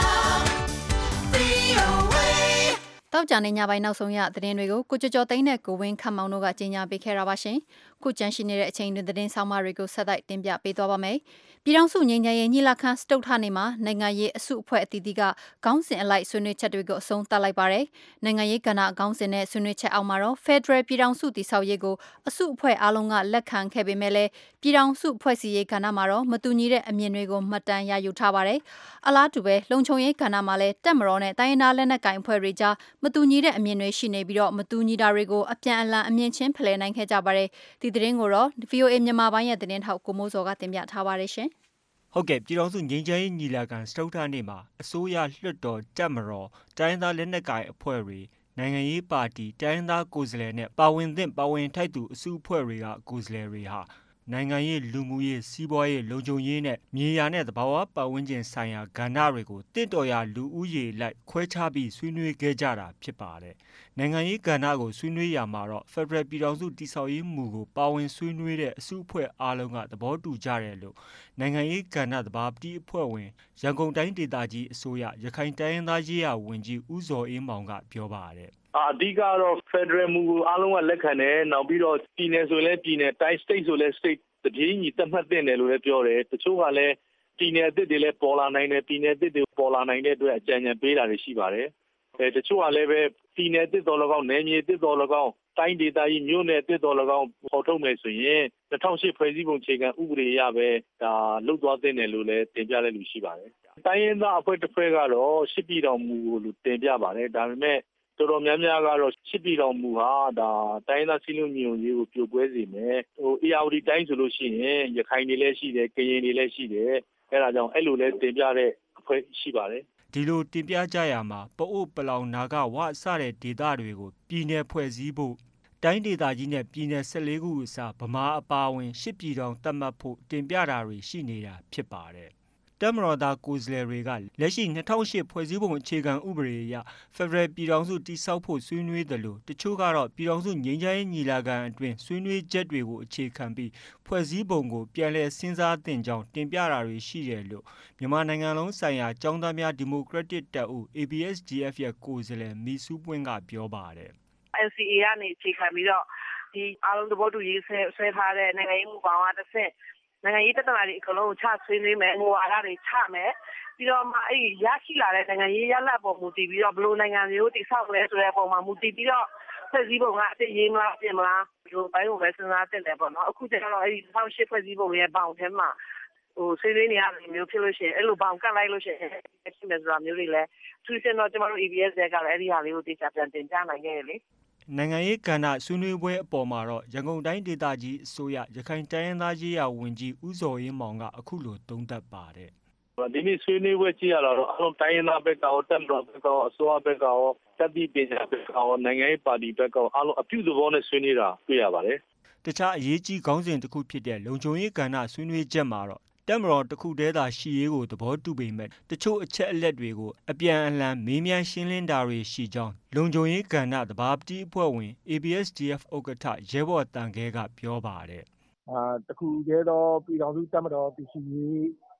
Speaker 3: V O A
Speaker 2: တောက်ကြနေညပိုင်းနောက်ဆုံးရသတင်းတွေကိုကိုကျော်ကျော်သိန်းနဲ့ကိုဝင်းခန့်မောင်တို့ကကြီးညာပေးခဲ့တာပါရှင်ခုကြန့်ရှိနေတဲ့အချိန်တွင်သတင်းဆောင်မတွေကိုဆက်တိုက်တင်ပြပေးသွားပါမယ်ပြည်ထောင်စုငြိမ်းချမ်းရေးညီလာခံစတုတ်ထနေမှာနိုင်ငံရေးအစုအဖွဲ့အသီးသီးကခေါင်းစဉ်အလိုက်ဆွေးနွေးချက်တွေကိုအဆုံးသတ်လိုက်ပါတယ်နိုင်ငံရေးကဏ္ဍခေါင်းစဉ်နဲ့ဆွေးနွေးချက်အောက်မှာတော့ Federal ပြည်ထောင်စုတည်ဆောက်ရေးကိုအစုအဖွဲ့အားလုံးကလက်ခံခဲ့ပေမဲ့လည်းပြည်ထောင်စုဖွဲ့စည်းရေးကဏ္ဍမှာတော့မတူညီတဲ့အမြင်တွေကိုမှတ်တမ်းရယူထားပါတယ်အလားတူပဲလုံခြုံရေးကဏ္ဍမှာလည်းတက်မတော်နဲ့တိုင်းရင်းသားလက်နက်ကိုင်အဖွဲ့တွေကြားမတူညီတဲ့အမြင်တွေရှိနေပြီးတော့မတူညီတာတွေကိုအပြန်အလှန်အမြင်ချင်းဖလှယ်နိုင်ခဲ့ကြပါတယ်ဒီသတင်းကိုတော့ V O A မြန်မာပိုင်းရဲ့သတင်းထောက်ကိုမိုးစောကတင်ပြထားပါတယ်ရှင်
Speaker 8: ဟုတ်ကဲ့ပြည်ထောင်စုငြိမ်းချမ်းရေးညီလာခံစတုတ္ထနေ့မှာအစိုးရလွှတ်တော်တပ်မတော်တိုင်းသားလက်နက်ကိုင်အဖွဲ့တွေနိုင်ငံရေးပါတီတိုင်းသားကိုယ်စားလှယ်နဲ့ပါဝင်သင့်ပါဝင်ထိုက်သူအစုအဖွဲ့တွေကကိုယ်စားလှယ်တွေဟာနိုင်ငံရေးလူမှုရေးစီးပွားရေးလုံခြုံရေးနဲ့မြေယာနဲ့သဘာဝပတ်ဝန်းကျင်ဆိုင်ရာကဏ္ဍတွေကိုတင့်တော်ရာလူဦးရေလိုက်ခွဲခြားပြီးဆွေးနွေးခဲ့ကြတာဖြစ်ပါတယ်။နိုင်ငံရေးကဏ္ဍကိုဆွေးနွေးရမှာတော့ Federal ပြည်ထောင်စုတည်ဆောက်ရေးမူကိုပါဝင်ဆွေးနွေးတဲ့အစုအဖွဲ့အားလုံးကသဘောတူကြတယ်လို့နိုင်ငံရေးကဏ္ဍသဘာပတိအဖွဲ့ဝင်ရန်ကုန်တိုင်းဒေသကြီးအစိုးရရခိုင်တိုင်းရင်းသားရေးရာဝန်ကြီးဦးဇော်အေးမောင်ကပြောပါတယ်
Speaker 9: အဓိကတော့ Federal မူကိုအားလုံးကလက်ခံတယ်နောက်ပြီးတော့ပြည်နယ်ဆိုလဲပြည်နယ်တိုင်း state ဆိုလဲ state တပြေးညီသတ်မှတ်တင်တယ်လို့လည်းပြောတယ်တချို့ကလည်းပြည်နယ်အသစ်တွေလည်းပေါ်လာနိုင်တယ်ပြည်နယ်အသစ်တွေပေါ်လာနိုင်တဲ့အတွက်အကြံဉာဏ်ပေးတာတွေရှိပါတယ်အဲတချို့ကလည်းပဲပြည်နယ်အသစ်တော်၎င်းနယ်မြေအသစ်တော်၎င်းတိုင်းဒေသကြီးမြို့နယ်အသစ်တော်၎င်းပေါ်ထုတ်မယ်ဆိုရင်two thousand eightဖွဲ့စည်းပုံအခြေခံဥပဒေအရပဲဒါလုတ်သွားတင်တယ်လို့လည်းတင်ပြတဲ့လူရှိပါတယ်တိုင်းရင်းသားအဖွဲ့တစ်ဖွဲ့ကတော့ရှစ်ပြည်တော်မူကိုလူတင်ပြပါတယ်ဒါပေမဲ့တော်တော်များများကတော့ရှစ်ပြည်တော်မူဟာဒါတိုင်းသားစည်းလုံးညီညွတ်ရေးကိုပြိုကွဲစေမယ်ဟို A R D တိုင်းဆိုလို့ရှိရင်ရခိုင်တွေလည်းရှိတယ်ကရင်တွေလည်းရှိတယ်အဲဒါကြောင့်အဲ့လိုလည်းတင်ပြတဲ့အဖွဲ့ရှိပါတယ်
Speaker 8: ဒီလိုတင်ပြကြရမှာပအို့ပလောင်နာဂဝစတဲ့ဒေသတွေကိုပြည်내ဖွဲ့စည်းဖို့တိုင်းဒေသကြီးနဲ့ပြည်내 fourteenခုအစားဗမာအပါဝင်ရှစ်ပြည်တော်သတ်မှတ်ဖို့တင်ပြတာတွေရှိနေတာဖြစ်ပါတယ်တပ်မတော်သားကိုယ်စားလှယ်တွေကလက်ရှိtwo thousand eightဖွဲ့စည်းပုံအခြေခံဥပဒေအရ Federal ပြည်ထောင်စုတည်ဆောက်ဖို့ဆွေးနွေးတယ်လို့တချို့ကတော့ပြည်ထောင်စုငြိမ်းချမ်းရေးညီလာခံအတွင်းဆွေးနွေးချက်တွေကိုအခြေခံပြီးဖွဲ့စည်းပုံကိုပြန်လည်စဉ်းစားသင့်ကြောင်းတင်ပြတာတွေရှိတယ်လို့မြန်မာနိုင်ငံလုံးဆိုင်ရာကျောင်းသားများဒီမိုကရက်တစ်တပ်ဦး A B S D F ရဲ့ကိုယ်စားလှယ်မီစုပွင့်ကပြောပါတယ်
Speaker 10: N C A ကနေအခြေခံပြီးတော့ဒီအားလုံးသဘောတူရေးဆွဲထားတဲ့နိုင်ငံရေးမူပေါင်းကတစ်ဆင့်နိုင်ငံရေးတက်လာတဲ့အကလုံးကိုချဆွေးနွေးမယ်ငိုအားတွေချမယ်ပြီးတော့မှအဲ့ရရှိလာတဲ့နိုင်ငံရေးရလဒ်ပေါ်မူတည်ပြီးတော့ဘလို့နိုင်ငံမျိုးတည်ဆောက်လဲဆိုတဲ့ပုံမှာမူတည်ပြီးတော့ဖွဲ့စည်းပုံကအစ်ရေးမလားပြင်မလားဒီလိုပိုင်းကိုပဲစဉ်းစားတင်တယ်ပေါ့နော်အခုကျတော့အဲ့ဒီtwo thousand eightဖွဲ့စည်းပုံရဲ့ဘောင်ထဲမှာဟိုဆွေးနွေးနေရတဲ့မျိုးဖြစ်လို့ရှိရင်အဲ့လိုဘောင်ကတ်လိုက်လို့ရှိရင်ဖြစ်မယ်ဆိုတာမျိုးတွေလည်းသူစင်တော့ကျမတို့ A B S ကလည်းအဲ့ဒီဟာလေးကိုတေချာပြန်တင်ပြနိုင်ခဲ့တယ်လေ
Speaker 8: နိုင်ငံရေးကဏ္ဍဆွေးနွေးပွဲအပေါ်မှာတော့ရန်ကုန်တိုင်းဒေသကြီးအစိုးရရခိုင်တိုင်းရင်းသားရေးရာဝန်ကြီးဦးဇော်အေးမောင်ကအခုလိုသုံးသပ်ပါတယ်
Speaker 9: ဒီနေ့ဆွေးနွေးပွဲကြည့်ရတော့အလုံးတိုင်းရင်းသားဘက်ကရောတပ်မတော်ဘက်ကရောအစိုးရဘက်ကရောတပ်ပြည်ပညာဘက်ကရောနိုင်ငံရေးပါတီဘက်ကရောအလုံးအပြုသဘောနဲ့ဆွေးနွေးတာတွေ့ရပါတယ်
Speaker 8: တခြားအရေးကြီးခေါင်းစဉ်တစ်ခုဖြစ်တဲ့လုံခြုံရေးကဏ္ဍဆွေးနွေးချက်မှာတော့တပ်မတော်တစ်ခုတည်းသာရှိရေးကိုသဘောတူပေမဲ့တချို့အချက်အလက်တွေကိုအပြန်အလှန်မေးမြန်းရှင်းလင်းတာတွေရှိကြောင်းလုံခြုံရေးကဏ္ဍသဘာပတိအဖွဲ့ဝင် A B S D F ဥက္ကဋ္ဌရဲဘော်တန်ခဲကပြောပါတယ်
Speaker 11: အာတခုတည်းသောပြည်တော်စုတပ်မတော်တည်ရှိရေး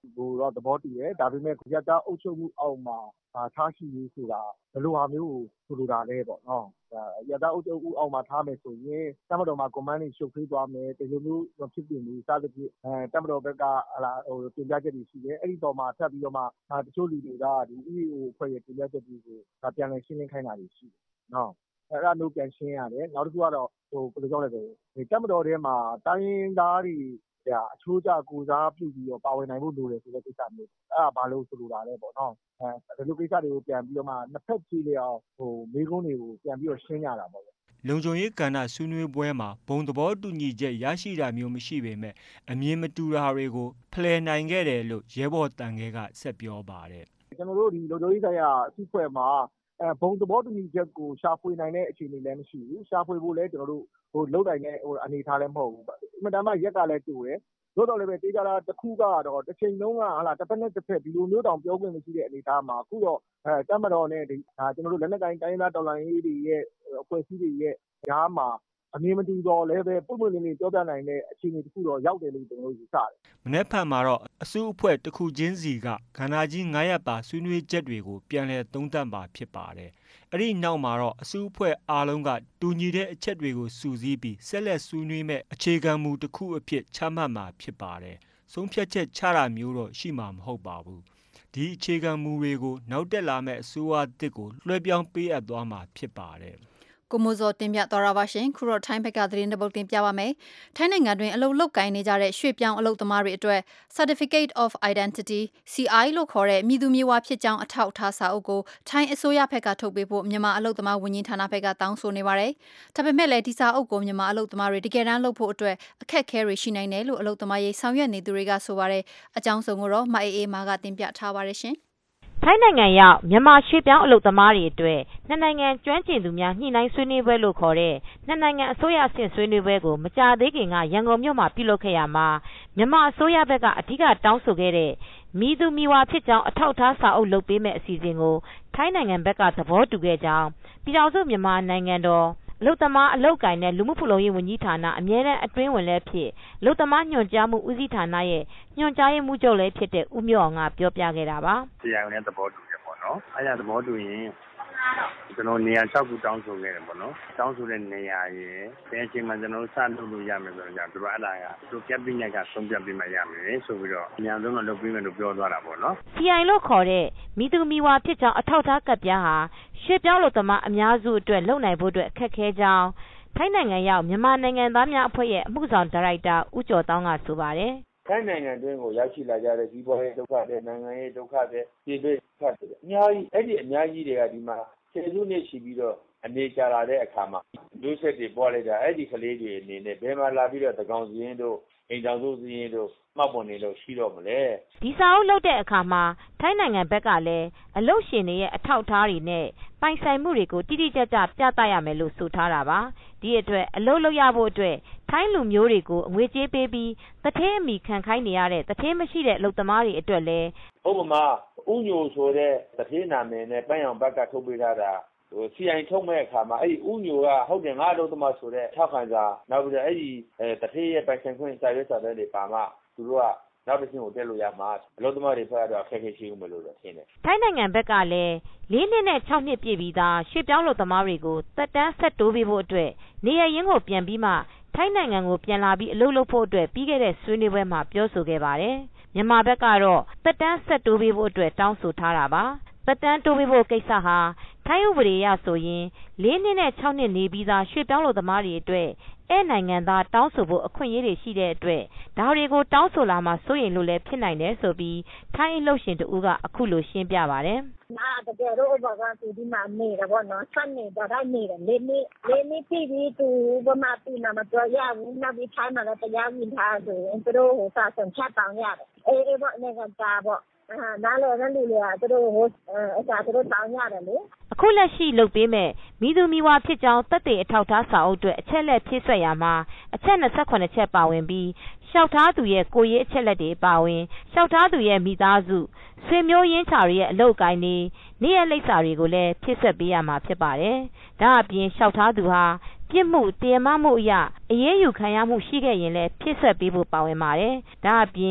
Speaker 11: ကိုတော့သဘောတူရဲဒါပေမဲ့ရတာအုပ်ချုပ်မှုအောက်မှာထားရှိရေးဆိုတာဘယ်လိုဟာမျိုးကိုဆိုလိုတာလဲပေါ့နော်ရတာအုပ်ချုပ်မှုအောက်မှာထားမယ်ဆိုရင်တမတော်မှာ command တွေရှုပ်ထွေးသွားမယ်ဒီလိုမျိုးဖြစ်ပြင်ပြီးစသဖြင့်အဲတမတော်ဘက်ကဟလာဟိုတင်ပြချက်တွေရှိတယ်အဲ့ဒီတော့မှထပ်ပြီးတော့မှတချို့လူတွေကဒီ E A O ဖွဲ့ရဲ့တင်ပြချက်တွေကိုပြန်လည်ရှင်းလင်းခိုင်းတာတွေရှိတယ်နော်အဲ့ဒါမျိုးပြန်ရှင်းရတယ်နောက်တစ်ခုကတော့ဟိုဘယ်လိုပြောလဲဆိုဒီတမတော်ထဲမှာတိုင်းရင်းသားတွေအချိုးကျကိုစားပြုပြီးတော့ပါဝင်နိုင်ဖို့လိုတယ်ဆိုတဲ့ကိစ္စမျိုးအဲ့ဒါဘာလို့ဆိုလိုတာလဲပေါ့နော်အဲဒီလိုကိစ္စတွေကိုပြန်ပြီးတော့မှနှစ်ဖက်ကြည့်လျအောင်ဟိုမိကုန်းတွေကိုပြန်ပြီးတော့ရှင်းရတာပေါ့
Speaker 8: လုံခြုံရေးကဏ္ဍဆွေးနွေးပွဲမှာဘုံသဘောတူညီချက်ရရှိတာမျိုးမရှိပေမဲ့အမြင်မတူတာတွေကိုဖလှယ်နိုင်ခဲ့တယ်လို့ရဲဘော်တန်ခဲကဆက်ပြောပါတယ်
Speaker 11: ကျွန်တော်တို့ဒီလုံခြုံရေးဆိုင်ရာအစုအဖွဲ့မှာအဲဘုံသဘောတူညီချက်ကိုရှာဖွေနိုင်တဲ့အခြေအနေလည်းမရှိဘူးရှာဖွေဖို့လည်းကျွန်တော်တို့ဟိုလုံနိုင်တဲ့ဟိုအနေထားလည်းမဟုတ်ဘူးအမှန်တမ်းမှရက်ကလည်းတူတယ်တို့တော့လည်းပဲတေးကြတာတစ်ခုကတော့တစ်ချိန်လုံးကဟာလာတစ်ဖက်နဲ့တစ်ဖက်ဒီလိုမျိုးတောင်ပြောခွင့်မရှိတဲ့အနေအထားမှာအခုတော့အဲတမတော်နဲ့ဒီဒါကျွန်တော်တို့လက်နက်ကိုင်တိုင်းသားတော်လှန်ရေးတွေရဲ့အဖွဲ့အစည်းတွေရဲ့ကြားမှာအမြင်မတူတော့လည်းပဲပုံမှန်လေးလေးပြောပြနိုင်တဲ့အခြေအနေတစ်ခုတော့ရောက်တယ်လို့ကျွန်တော်တို့ယူဆတယ်
Speaker 8: မနေ့ဖက်မှာတော့အစုအဖွဲ့တစ်ခုချင်းစီကခန္ဓာကြီးငါးရပ်ပါဆွေးနွေးချက်တွေကိုပြန်လည်သုံးသပ်ပါဖြစ်ပါတယ်အဲ့ဒီနောက်မှာတော့အစုအဖွဲ့အားလုံးကတူညီတဲ့အချက်တွေကိုစုစည်းပြီးဆက်လက်ဆွေးနွေးမဲ့အခြေခံမူတစ်ခုအဖြစ်ချမှတ်မှာဖြစ်ပါတယ်ဆုံးဖြတ်ချက်ချတာမျိုးတော့ရှိမှာမဟုတ်ပါဘူးဒီအခြေခံမူတွေကိုနောက်တက်လာမဲ့အစိုးရတစ်ကိုလွှဲပြောင်းပေးအပ်သွားမှာဖြစ်ပါတယ်
Speaker 2: ကိုမိုးစောတင်ပြတော်ရပါရှင်ခုတော့ထိုင်းဘက်ကသတင်းတပုတ်တင်ပြပါမယ်ထိုင်းနိုင်ငံတွင်အလုပ်လုပ်ကိုင်နေကြတဲ့ရွှေ့ပြောင်းအလုပ်သမားတွေအတွက် Certificate of Identity C I လို့ခေါ်တဲ့မြည်သူမြည်ဝါဖြစ်ကြောင်းအထောက်အထားစာအုပ်ကိုထိုင်းအစိုးရဘက်ကထုတ်ပေးဖို့မြန်မာအလုပ်သမားဝန်ကြီးဌာနဘက်ကတောင်းဆိုနေပါတယ်ဒါပေမဲ့လည်းဒီစာအုပ်ကိုမြန်မာအလုပ်သမားတွေတကယ်တမ်းလုပ်ဖို့အတွက်အခက်အခဲတွေရှိနိုင်တယ်လို့အလုပ်သမားရေးဆောင်ရွက်နေသူတွေကဆိုပါတယ်အကြောင်းစုံကိုတော့မအေးအေးမာကတင်ပြထားပါတယ်ရှင်
Speaker 7: ထိုင်းနိုင်ငံရောက်မြန်မာရွှေ့ပြောင်းအလုပ်သမားတွေအတွက်နှစ်နိုင်ငံကျွမ်းကျင်သူများညှိနှိုင်းဆွေးနွေးပွဲလို့ခေါ်တဲ့နှစ်နိုင်ငံအစိုးရအဆင့်ဆွေးနွေးပွဲကိုမကြာသေးခင်ကရန်ကုန်မြို့မှာပြုလုပ်ခဲ့ရမှာမြန်မာအစိုးရဘက်ကအဓိကတောင်းဆိုခဲ့တဲ့မိသူမိဝါဖြစ်ကြောင်းအထောက်အထားစာအုပ်လုပ်ပေးမဲ့အစီအစဉ်ကိုထိုင်းနိုင်ငံဘက်ကသဘောတူခဲ့ကြောင်းပြည်ထောင်စုမြန်မာနိုင်ငံတော်အလုပ်သမားအလုပ်ကိုင်နဲ့လူမှုဖူလုံရေးဝန်ကြီးဌာနအမြဲတမ်းအတွင်းဝင်လည်းဖြစ်အလုပ်သမားညွှန်ကြားမှုဦးစီးဌာနရဲ့ညွှန်ကြားရေးမှူးချုပ်လည်းဖြစ်တဲ့ဦးမျိုးအောင်ကပြောပြခဲ့တာပါ
Speaker 4: ။တရားဝင်သဘောတူတယ်ပေါ့နော်။အဲဒါသဘောတူရင်ကျွန်တော်နေရာ၆ခုတောင်းဆိုခဲ့တယ်ပေါ့နော်။တောင်းဆိုတဲ့နေရာရဲ့ဘယ်အချိန်မှကျွန်တော်စလုပ်လို့ရမယ်ဆိုတော့သူတို့အဲ့ဒါကသူကက်ဘိနက်ကဆုံးဖြတ်ပေးမှရမယ်ဆိုပြီးတော့အများဆုံးတော့လုပ်ပေးမယ်လို့ပြောသွားတာပေါ့နော်
Speaker 7: ။ C I လို့ခေါ်တဲ့မိသူမိဝါဖြစ်ကြောင်းအထောက်အထားကတ်ပြားဟာရွှေ့ပြောင်းလုပ်သမားအများစုအတွက်လုပ်နိုင်ဖို့အတွက်အခက်ခဲကြောင်းထိုင်းနိုင်ငံရောက်မြန်မာနိုင်ငံသားများအဖွဲ့ရဲ့အမှုဆောင်ဒါရိုက်တာဦးကျော်တောင်းကဆိုပါတယ်
Speaker 12: ။ထိုင်းနိုင်ငံတွင်းကိုရောက်ရှိလာကြတဲ့ဒီပေါ်ရေးဒုက္ခတွေနိုင်ငံရေးဒုက္ခတွေပြည်ပဒုက္ခတွေအများကြီးအဲ့ဒီအများကြီးတွေကဒီမှာဆယ်စုနှစ်ရှိပြီးတော့အနေကြလာတဲ့အခါမှာမျိုးဆက်တွေပေါ်လိုက်တာအဲ့ဒီကလေးတွေအနေနဲ့ဘယ်မှာလာပြီးတော့တကောင်စင်းတို့အိမ်တောင်စုစင်းတို့မှတ်ပေါ်နေလို့ရှိတော့မလဲ
Speaker 7: ဒီစာအုပ်လုပ်တဲ့အခါမှာထိုင်းနိုင်ငံဘက်ကလည်းအလုပ်ရှင်တွေရဲ့အထောက်အထားတွေနဲ့ပိုင်ဆိုင်မှုတွေကိုတိတိကျကျပြသရမယ်လို့ဆိုထားတာပါဒီအတွက်အလုပ်လုပ်ရဖို့အတွက်ထိုင်းလူမျိုးတွေကိုအငွေကြေးပေးပြီးတထင်းအမိခံခိုင်းနေရတဲ့တထင်းမရှိတဲ့အလုပ်သမားတွေအတွက်လည်း
Speaker 12: ဥပမာဥညိုဆိုတဲ့တထင်းနာမည်နဲ့ပန်းရောင်ဘက်ကထုတ်ပေးထားတာဟို C I ထုတ်မဲ့အခါမှာအဲ့ဒီဥညိုကဟုတ်တယ်ငါအလုပ်သမားဆိုတဲ့ထောက်ခံစာနောက်ပြီးတော့အဲ့ဒီအဲတထင်းရဲ့ပိုင်ဆိုင်ခွင့်စာရွက်စာတမ်းတွေပါမှသူတို့ကနောက်တစ်ဆင့်ကိုတက်လို့ရမှာအလုပ်သမားတွေဖက်တော့အခက်အခဲရှိဦးမလို့တော့ထင်တယ်
Speaker 7: ထိုင်းနိုင်ငံဘက်ကလည်းလေးနှစ်နဲ့၆နှစ်ပြည့်ပြီးသားရွှေ့ပြောင်းလုပ်သမားတွေကိုတက်တန်းဆက်တိုးပေးဖို့အတွက်နေရရင်းကိုပြန်ပြီးမှထိုင်းနိုင်ငံကိုပြန်လာပြီးအလုပ်လုပ်ဖို့အတွက်ပြီးခဲ့တဲ့ဆွေးနွေးပွဲမှာပြောဆိုခဲ့ပါတယ်မြန်မာဘက်ကတော့တက်တန်းဆက်တိုးပေးဖို့အတွက်တောင်းဆိုထားတာပါတက်တန်းတိုးပေးဖို့ကိစ္စဟာထိုင်းဥပဒေအရဆိုရင်လေးနှစ်နဲ့၆နှစ်နေပြီးသားရွှေ့ပြောင်းလုပ်သမားတွေအတွက်အဲနိုင်ငံသားတောင်းဆိုဖို့အခွင့်အရေးတွေရှိတဲ့အတွက်ဒါတွေကိုတောင်းဆိုလာမှစိုးရိမ်လို့လည်းဖြစ်နိုင်တယ်ဆိုပြီးထိုင်းအလုပ်ရှင်တူကအခုလိုရှင်းပြပါတယ်
Speaker 13: ။နာတကယ်တော့ဘာကသူဒီမှာနေတော့ဘောနော်ဆက်နေတာတိုင်းနေတယ်လေးနှစ်လေးနှစ်ပြည်ပြီးသူဘာမှသူနာမတော်ရဘူးနောက်ပြီးထိုင်းမှာလည်းတရားဝင်ထားဆိုရင်သူတို့ဟိုစာဆုံးချက်တောင်းရတယ်အေးအေးဘောနေကတာဘောနားလေရလူလေသူတို့ဟိုအစားသူတို့တောင်းရတယ်လေ
Speaker 7: အခုလက်ရှိလုပ်ပေးမဲ့မိသူမိဝါဖြစ်ကြောင်းသက်သေအထောက်ထားစာအုပ်အတွက်အချက်လက်ဖြည့်ဆွက်ရမှာအချက်၂၇ချက်ပါဝင်ပြီးလျှောက်ထားသူရဲ့ကိုယ်ရေးအချက်လက်တွေပါဝင်လျှောက်ထားသူရဲ့မိသားစုဆွေမျိုးရင်းချာတွေရဲ့အလုပ်ကိုင်းနေနေရလိပ်စာတွေကိုလည်းဖြည့်ဆွက်ပေးရမှာဖြစ်ပါတယ်ဒါအပြင်လျှောက်ထားသူဟာပြစ်မှုတရားမမှုအရအရေးယူခံရမှုရှိခဲ့ရင်လည်းဖြည့်ဆွက်ပေးဖို့ပါဝင်ပါတယ်ဒါအပြင်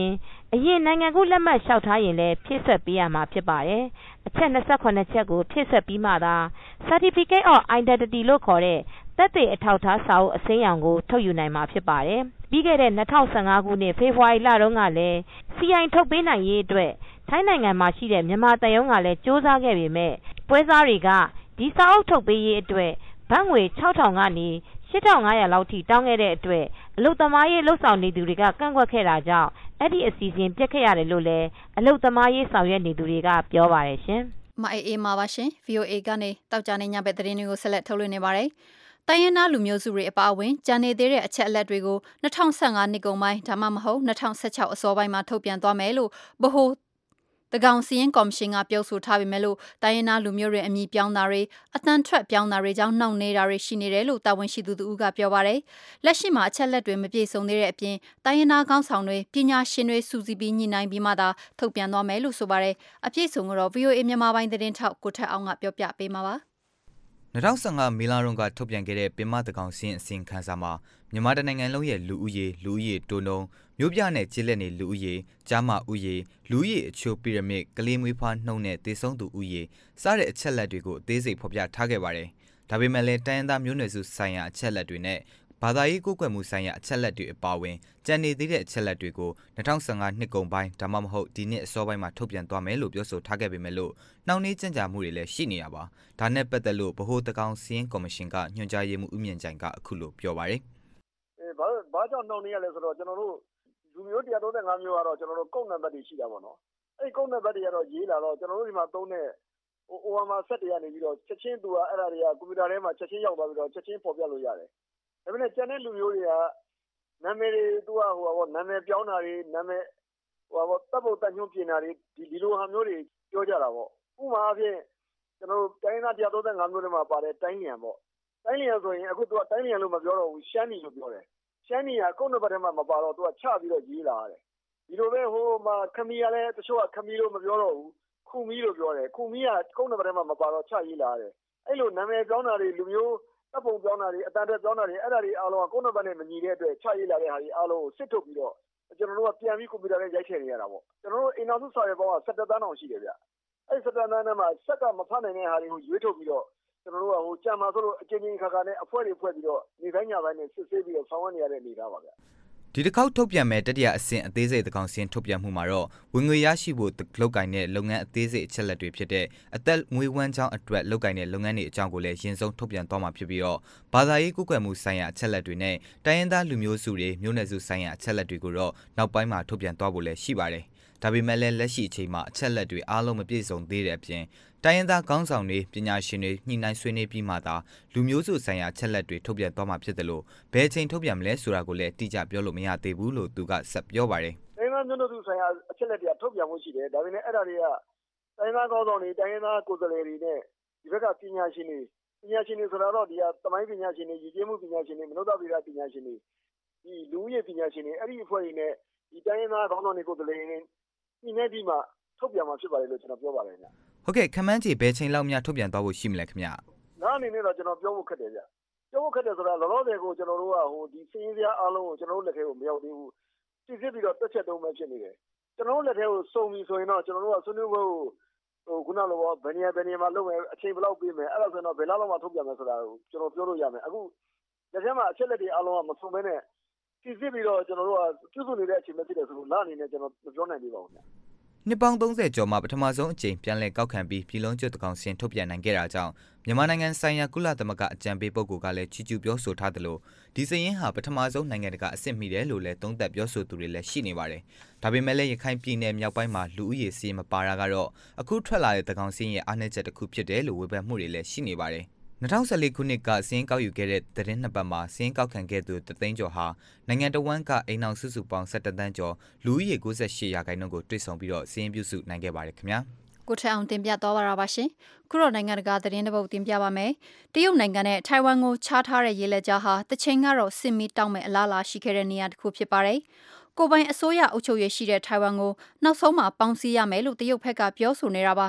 Speaker 14: အရင်နိုင်ငံကူးလက်မှတ်လျှောက်ထားရင်လည်းဖြည့်ဆွတ်ပေးရမှာဖြစ်ပါတယ်။အချက်၂၇ချက်ကိုဖြည့်ဆွတ်ပြီးမှသာ Certificate of Identity လို့ခေါ်တဲ့သက်သေအထောက်အထားစာအုပ်အစိမ်းရောင်ကိုထုတ်ယူနိုင်မှာဖြစ်ပါတယ်။ပြီးခဲ့တဲ့၂၀၁၅ခုနှစ်ဖေဖော်ဝါရီလတုန်းကလည်း စီအိုင် ထုတ်ပေးနိုင်ရေးအတွက်ထိုင်းနိုင်ငံမှာရှိတဲ့မြန်မာသံရုံးကလည်းစ조사ခဲ့ပေမဲ့ပွဲစားတွေကဒီစာအုပ်ထုတ်ပေးရေးအတွက်ဘတ်ငွေ၆ထောင်ကနေ၈ထောင်၅ရာလောက်ထိတောင်းခဲ့တဲ့အတွက်အလုပ်သမားရေးလှုပ်ဆောင်နေသူတွေကကန့်ကွက်ခဲ့တာကြောင့်အဲ့ဒီအစီအစဉ်ပြတ်ခဲ့ရတယ်လို့လည်းအလုပ်သမားရေးဆောင်ရွက်နေသူတွေကပြောပါတယ်ရှင်
Speaker 2: ။မအေးအေးမှာပါရှင် ဗီအိုအေ ကနေတောက်ကြနေညဘက်သတင်းတွေကိုဆက်လက်ထုတ်လွှင့်နေပါတယ်။တိုင်းရင်းသားလူမျိုးစုတွေအပါအဝင်ကြံနေသေးတဲ့အချက်အလက်တွေကို၂၀၁၅နှစ်ကုန်ပိုင်းဒါမှမဟုတ်၂၀၁၆အစောပိုင်းမှာထုတ်ပြန်သွားမယ်လို့ဗဟိုတကောင်စီရင်ကော်မရှင်ကပြောဆိုထားပေမဲ့လို့တိုင်းရင်းသားလူမျိုးတွေအမည်ပြောင်းတာတွေအတန်ထွက်ပြောင်းတာတွေကြောင့်နှောင့်နှေးတာတွေရှိနေတယ်လို့တာဝန်ရှိသူတို့ကပြောပါတယ်။လက်ရှိမှာအချက်လက်တွေမပြည့်စုံသေးတဲ့အပြင်တိုင်းရင်းသားခေါင်းဆောင်တွေပညာရှင်တွေစူးစီးပြီးညှိနှိုင်းပြီးမှသာထုတ်ပြန်သွားမယ်လို့ဆိုပါတယ်။အပြည့်စုံကတော့ ဗီအိုအေ မြန်မာပိုင်းသတင်းထောက်ကိုထက်အောင်ကပြောပြပေးမှာပါ
Speaker 15: ။၂၀၁၅မေလတုန်းကထုတ်ပြန်ခဲ့တဲ့ပင်မတကောင်စီရင်အစီရင်ခံစာမှာမြန်မာတိုင်းနိုင်ငံလုံးရဲ့လူဦးရေလူဦးရေတိုးနှုန်းမျိုးပြနဲ့ကျေးလက်နေလူဦးရေကြားမဦးရေလူဦးရေအချို့ပီရမစ်ကလေးမွေးဖွားနှုန်းနဲ့တည်ဆုံးသူဦးရေစတဲ့အချက်လက်တွေကိုအသေးစိတ်ဖော်ပြထားခဲ့ပါတယ်။ဒါပေမဲ့လည်းတိုင်းရင်းသားမျိုးနွယ်စုဆိုင်ရာအချက်လက်တွေနဲ့ဘာသာရေးကိုးကွယ်မှုဆိုင်ရာအချက်လက်တွေအပါအဝင်ကြံနေသေးတဲ့အချက်လက်တွေကို၂၀၁၅နှစ်ကုန်ပိုင်းဒါမှမဟုတ်ဒီနှစ်အစောပိုင်းမှာထုတ်ပြန်သွားမယ်လို့ပြောဆိုထားခဲ့ပေမဲ့လို့နှောင့်နှေးကြန့်ကြာမှုတွေလည်းရှိနေတာပါ။ဒါနဲ့ပတ်သက်လို့ဗဟိုတကောင်စီရင်ကော်မရှင်ကညွှန်ကြားရေးမှူးဦးမြင့်ကြိုင်ကအခုလိုပြောပါတယ်
Speaker 11: ။အဲဘာဘာကြောင့်နှောင့်နှေးရလဲဆိုတော့ကျွန်တော်တို့လူမျိုး၁၃၅မျိုးကတော့ကျွန်တော်တို့ကုတ်နံပါတ်တွေရှိတာပေါ့နော်။အဲဒီကုတ်နံပါတ်တွေကတော့ရေးလာတော့ကျွန်တော်တို့ဒီမှာသုံးတဲ့ဟို O M R ဆက်တွေကနေပြီးတော့ချက်ချင်းသူကအဲ့ဒါတွေကကွန်ပျူတာထဲမှာချက်ချင်းရောက်သွားပြီးတော့ချက်ချင်းပေါ်ပြလို့ရတယ်။ဒါပေမဲ့ကျန်တဲ့လူမျိုးတွေကနာမည်တွေသူကဟိုပါနာမည်ပြောင်းတာတွေနာမည်ဟိုပါတပ်ဖို့တက်ညွှန်းပြင်တာတွေဒီဒီလိုဟာမျိုးတွေပြောကြတာပေါ့ဥပမာအဖြစ်ကျွန်တော်တို့တိုင်းသား၁၃၅မျိုးတွေမှာပါတယ်တိုင်းလျံပေါ့တိုင်းလျံဆိုရင်အခုသူကတိုင်းလျံလို့မပြောတော့ဘူးရှမ်းနီလို့ပြောတယ်ရှမ်းနီကကုန်းနံပါတ်ထဲမှာမပါတော့သူကချပြီးတော့ရေးလာရတယ်ဒီလိုပဲဟိုမှာခမီကလည်းတချို့ကခမီလို့မပြောတော့ဘူးခုမီလို့ပြောတယ်ခုမီကကုန်းနံပါတ်ထဲမှာမပါတော့ချရေးလာရတယ်အဲ့လိုနာမည်ပြောင်းတာတွေလူမျိုးတပ်ပုံပြောင်းတာတွေအတန်တက်ပြောင်းတာတွေအဲ့ဒါတွေအားလုံးကကုန်းနံပါတ်နဲ့မညီတဲ့အတွက်ချရေးလာတဲ့ဟာတွေအားလုံးကိုစစ်ထုတ်ပြီးတော့ကျွန်တော်တို့ကပြန်ပြီးကွန်ပျူတာနဲ့ရိုက်ထည့်နေရတာပေါ့ကျွန်တော်တို့အင်တာနက်စာရွက်ပေါင်းက၁၇တန်းအောင်ရှိတယ်ဗျအဲ့၁၇တန်းထဲမှာစက်ကမဖတ်နိုင်တဲ့ဟာတွေကိုရွေးထုတ်ပြီးတော့ကျွန်တော်တို့ကဟိုကြံမှာဆိုလို့အချင်းချင်းခါခါနဲ့အဖွဲတွေဖွဲ့ပြီးတော့နေတိုင်းညပိုင်းနဲ့စစ်ဆေးပြီးတော့ဆောင်ရွက်နေရတဲ့အနေသားပါဗျ
Speaker 15: ဒီတစ်ခေါက်ထုတ်ပြန်မဲ့တတိယအဆင့်အသေးစိတ်တကောင်စင်ထုတ်ပြန်မှုမှာတော့ဝင်ငွေရရှိဖို့လုပ်ကိုင်တဲ့လုပ်ငန်းအသေးစိတ်အချက်လက်တွေဖြစ်တဲ့အသက်ငွေဝမ်းကြောင်းအတွက်လုပ်ကိုင်တဲ့လုပ်ငန်းတွေအကြောင်းကိုလည်းရင်ဆုံးထုတ်ပြန်သွားမှာဖြစ်ပြီးတော့ဘာသာရေးကုကွယ်မှုဆိုင်ရာအချက်လက်တွေနဲ့တိုင်းရင်းသားလူမျိုးစုတွေမျိုးနွယ်စုဆိုင်ရာအချက်လက်တွေကိုတော့နောက်ပိုင်းမှာထုတ်ပြန်သွားဖို့လည်းရှိပါတယ်ဒါပေမဲ့လည်းလက်ရှိအချိန်မှာအချက်လက်တွေအားလုံးမပြည့်စုံသေးတဲ့အပြင်တိုင်းရင်းသားခေါင်းဆောင်တွေပညာရှင်တွေညှိနှိုင်းဆွေးနွေးပြီးမှသာလူမျိုးစုဆိုင်ရာချက်လက်တွေထုတ်ပြန်သွားမှာဖြစ်တယ်လို့ဘယ်ချိန်ထုတ်ပြန်မလဲဆိုတာကိုလည်းတိကျပြောလို့မရသေးဘူးလို့သူကဆက်ပြောပါတယ်
Speaker 11: ။တိုင်းရင်းသားမျိုးနွယ်စုဆိုင်ရာအချက်လက်တွေကထုတ်ပြန်မှုရှိတယ်။ဒါပေမဲ့အဲ့ဒါတွေကတိုင်းရင်းသားခေါင်းဆောင်တွေတိုင်းရင်းသားကိုယ်စားလှယ်တွေနဲ့ဒီဘက်ကပညာရှင်တွေပညာရှင်တွေဆိုတာတော့ဒီကသမိုင်းပညာရှင်တွေရည်ကျင်းမှုပညာရှင်တွေမနုဿဗေဒပညာရှင်တွေဒီလူဦးရေပညာရှင်တွေအဲ့ဒီအဖွဲ့တွေနဲ့ဒီတိုင်းရင်းသားခေါင်းဆောင်တွေကိုယ်စားလှယ်တွေနဲ့ညှိနှိုင်းပြီးမှထုတ်ပြန်မှာဖြစ်ပါတယ်လို့ကျွန်တော်ပြောပါတယ်ဗျ
Speaker 15: ။ဟုတ်ကဲ့ခမန်းကြီးဘယ်ချိန်လောက်များထုတ်ပြန်သွားဖို့ရှိမလဲခင်ဗျ
Speaker 11: ။နားအနေနဲ့တော့ကျွန်တော်ပြောဖို့ခက်တယ်ဗျ။ပြောဖို့ခက်တယ်ဆိုတာလောလောဆယ်ကိုကျွန်တော်တို့ကဟိုဒီစင်းစရာအားလုံးကိုကျွန်တော်တို့လက်ထဲကိုမရောက်သေးဘူး။စစ်စစ်ပြီးတော့တက်ချက်တုံးပဲဖြစ်နေတယ်။ကျွန်တော်တို့လက်ထဲကိုစုံပြီဆိုရင်တော့ကျွန်တော်တို့ကဆွေးနွေးပွဲကိုဟိုခုနလိုဘယ်နေရာဘယ်နေရာမှာလုပ်မယ်အချိန်ဘယ်လောက်ပေးမယ်အဲ့ဒါဆိုတော့ဘယ်လောက်လောက်မှထုတ်ပြန်မယ်ဆိုတာကိုကျွန်တော်ပြောလို့ရမယ်။အခုလက်ထဲမှာအချက်လက်တွေအားလုံးကမစုံဘဲနဲ့စစ်စစ်ပြီးတော့ကျွန်တော်တို့ကပြုစုနေတဲ့အချိန်ပဲဖြစ်တယ်ဆိုလို့နားအနေနဲ့ကျွန်တော်မပြောနိုင်သေးပါဘူးဗျ။
Speaker 15: နှစ်ပေါင်းသုံးဆယ်ကျော်မှပထမဆုံးအကြိမ်ပြန်လည်ကောက်ခံပြီးပြည်လုံးကျွတ်တကောင်စင်ထုတ်ပြန်နိုင်ခဲ့တာကြောင့်မြန်မာနိုင်ငံဆိုင်ရာကုလသမဂ္ဂအကြံပေးပုဂ္ဂိုလ်ကလည်းချီးကျူးပြောဆိုထားတယ်လို့ဒီစရင်ဟာပထမဆုံးနိုင်ငံတကာအဆင့်မီတယ်လို့လည်းသုံးသပ်ပြောဆိုသူတွေလည်းရှိနေပါတယ်။ဒါပေမဲ့လည်းရခိုင်ပြည်နယ်မြောက်ပိုင်းမှာလူဦးရေစီးမပါတာကတော့အခုထွက်လာတဲ့တကောင်စင်ရဲ့အားနည်းချက်တစ်ခုဖြစ်တယ်လို့ဝေဖန်မှုတွေလည်းရှိနေပါတယ်။၂၀၁၄ခုနှစ်ကစင်းကောက်ယူခဲ့တဲ့သတင်းနှစ်ပတ်မှာစင်းကောက်ခံခဲ့သူတသိန်းကျော်ဟာနိုင်ငံတော်ဝန်ကအိမ်အောင်စုစုပေါင်း၁၁တန်းကျော်လူဦးရေ၉၈ရာခိုင်နှုန်းကိုတွေ့ဆုံပြီးတော့စင်းပြုစုနိုင်ခဲ့ပါတယ်ခင်ဗျာ
Speaker 2: ကိုထအောင်တင်ပြသွားပါရပါရှင်ခုတော့နိုင်ငံတကာသတင်းတစ်ပုဒ်တင်ပြပါမယ်တရုတ်နိုင်ငံနဲ့ထိုင်ဝမ်ကိုခြားထားတဲ့ရေလက်ကြားဟာတစ်ချိန်ကတော့စစ်မီတောက်မဲ့အလားအလာရှိခဲ့တဲ့နေရာတစ်ခုဖြစ်ပါတယ်ကိုပိုင်အစိုးရအုပ်ချုပ်ရေးရှိတဲ့ထိုင်ဝမ်ကိုနောက်ဆုံးမှာပေါင်းစည်းရမယ်လို့တရုတ်ဘက်ကပြောဆိုနေတာပါ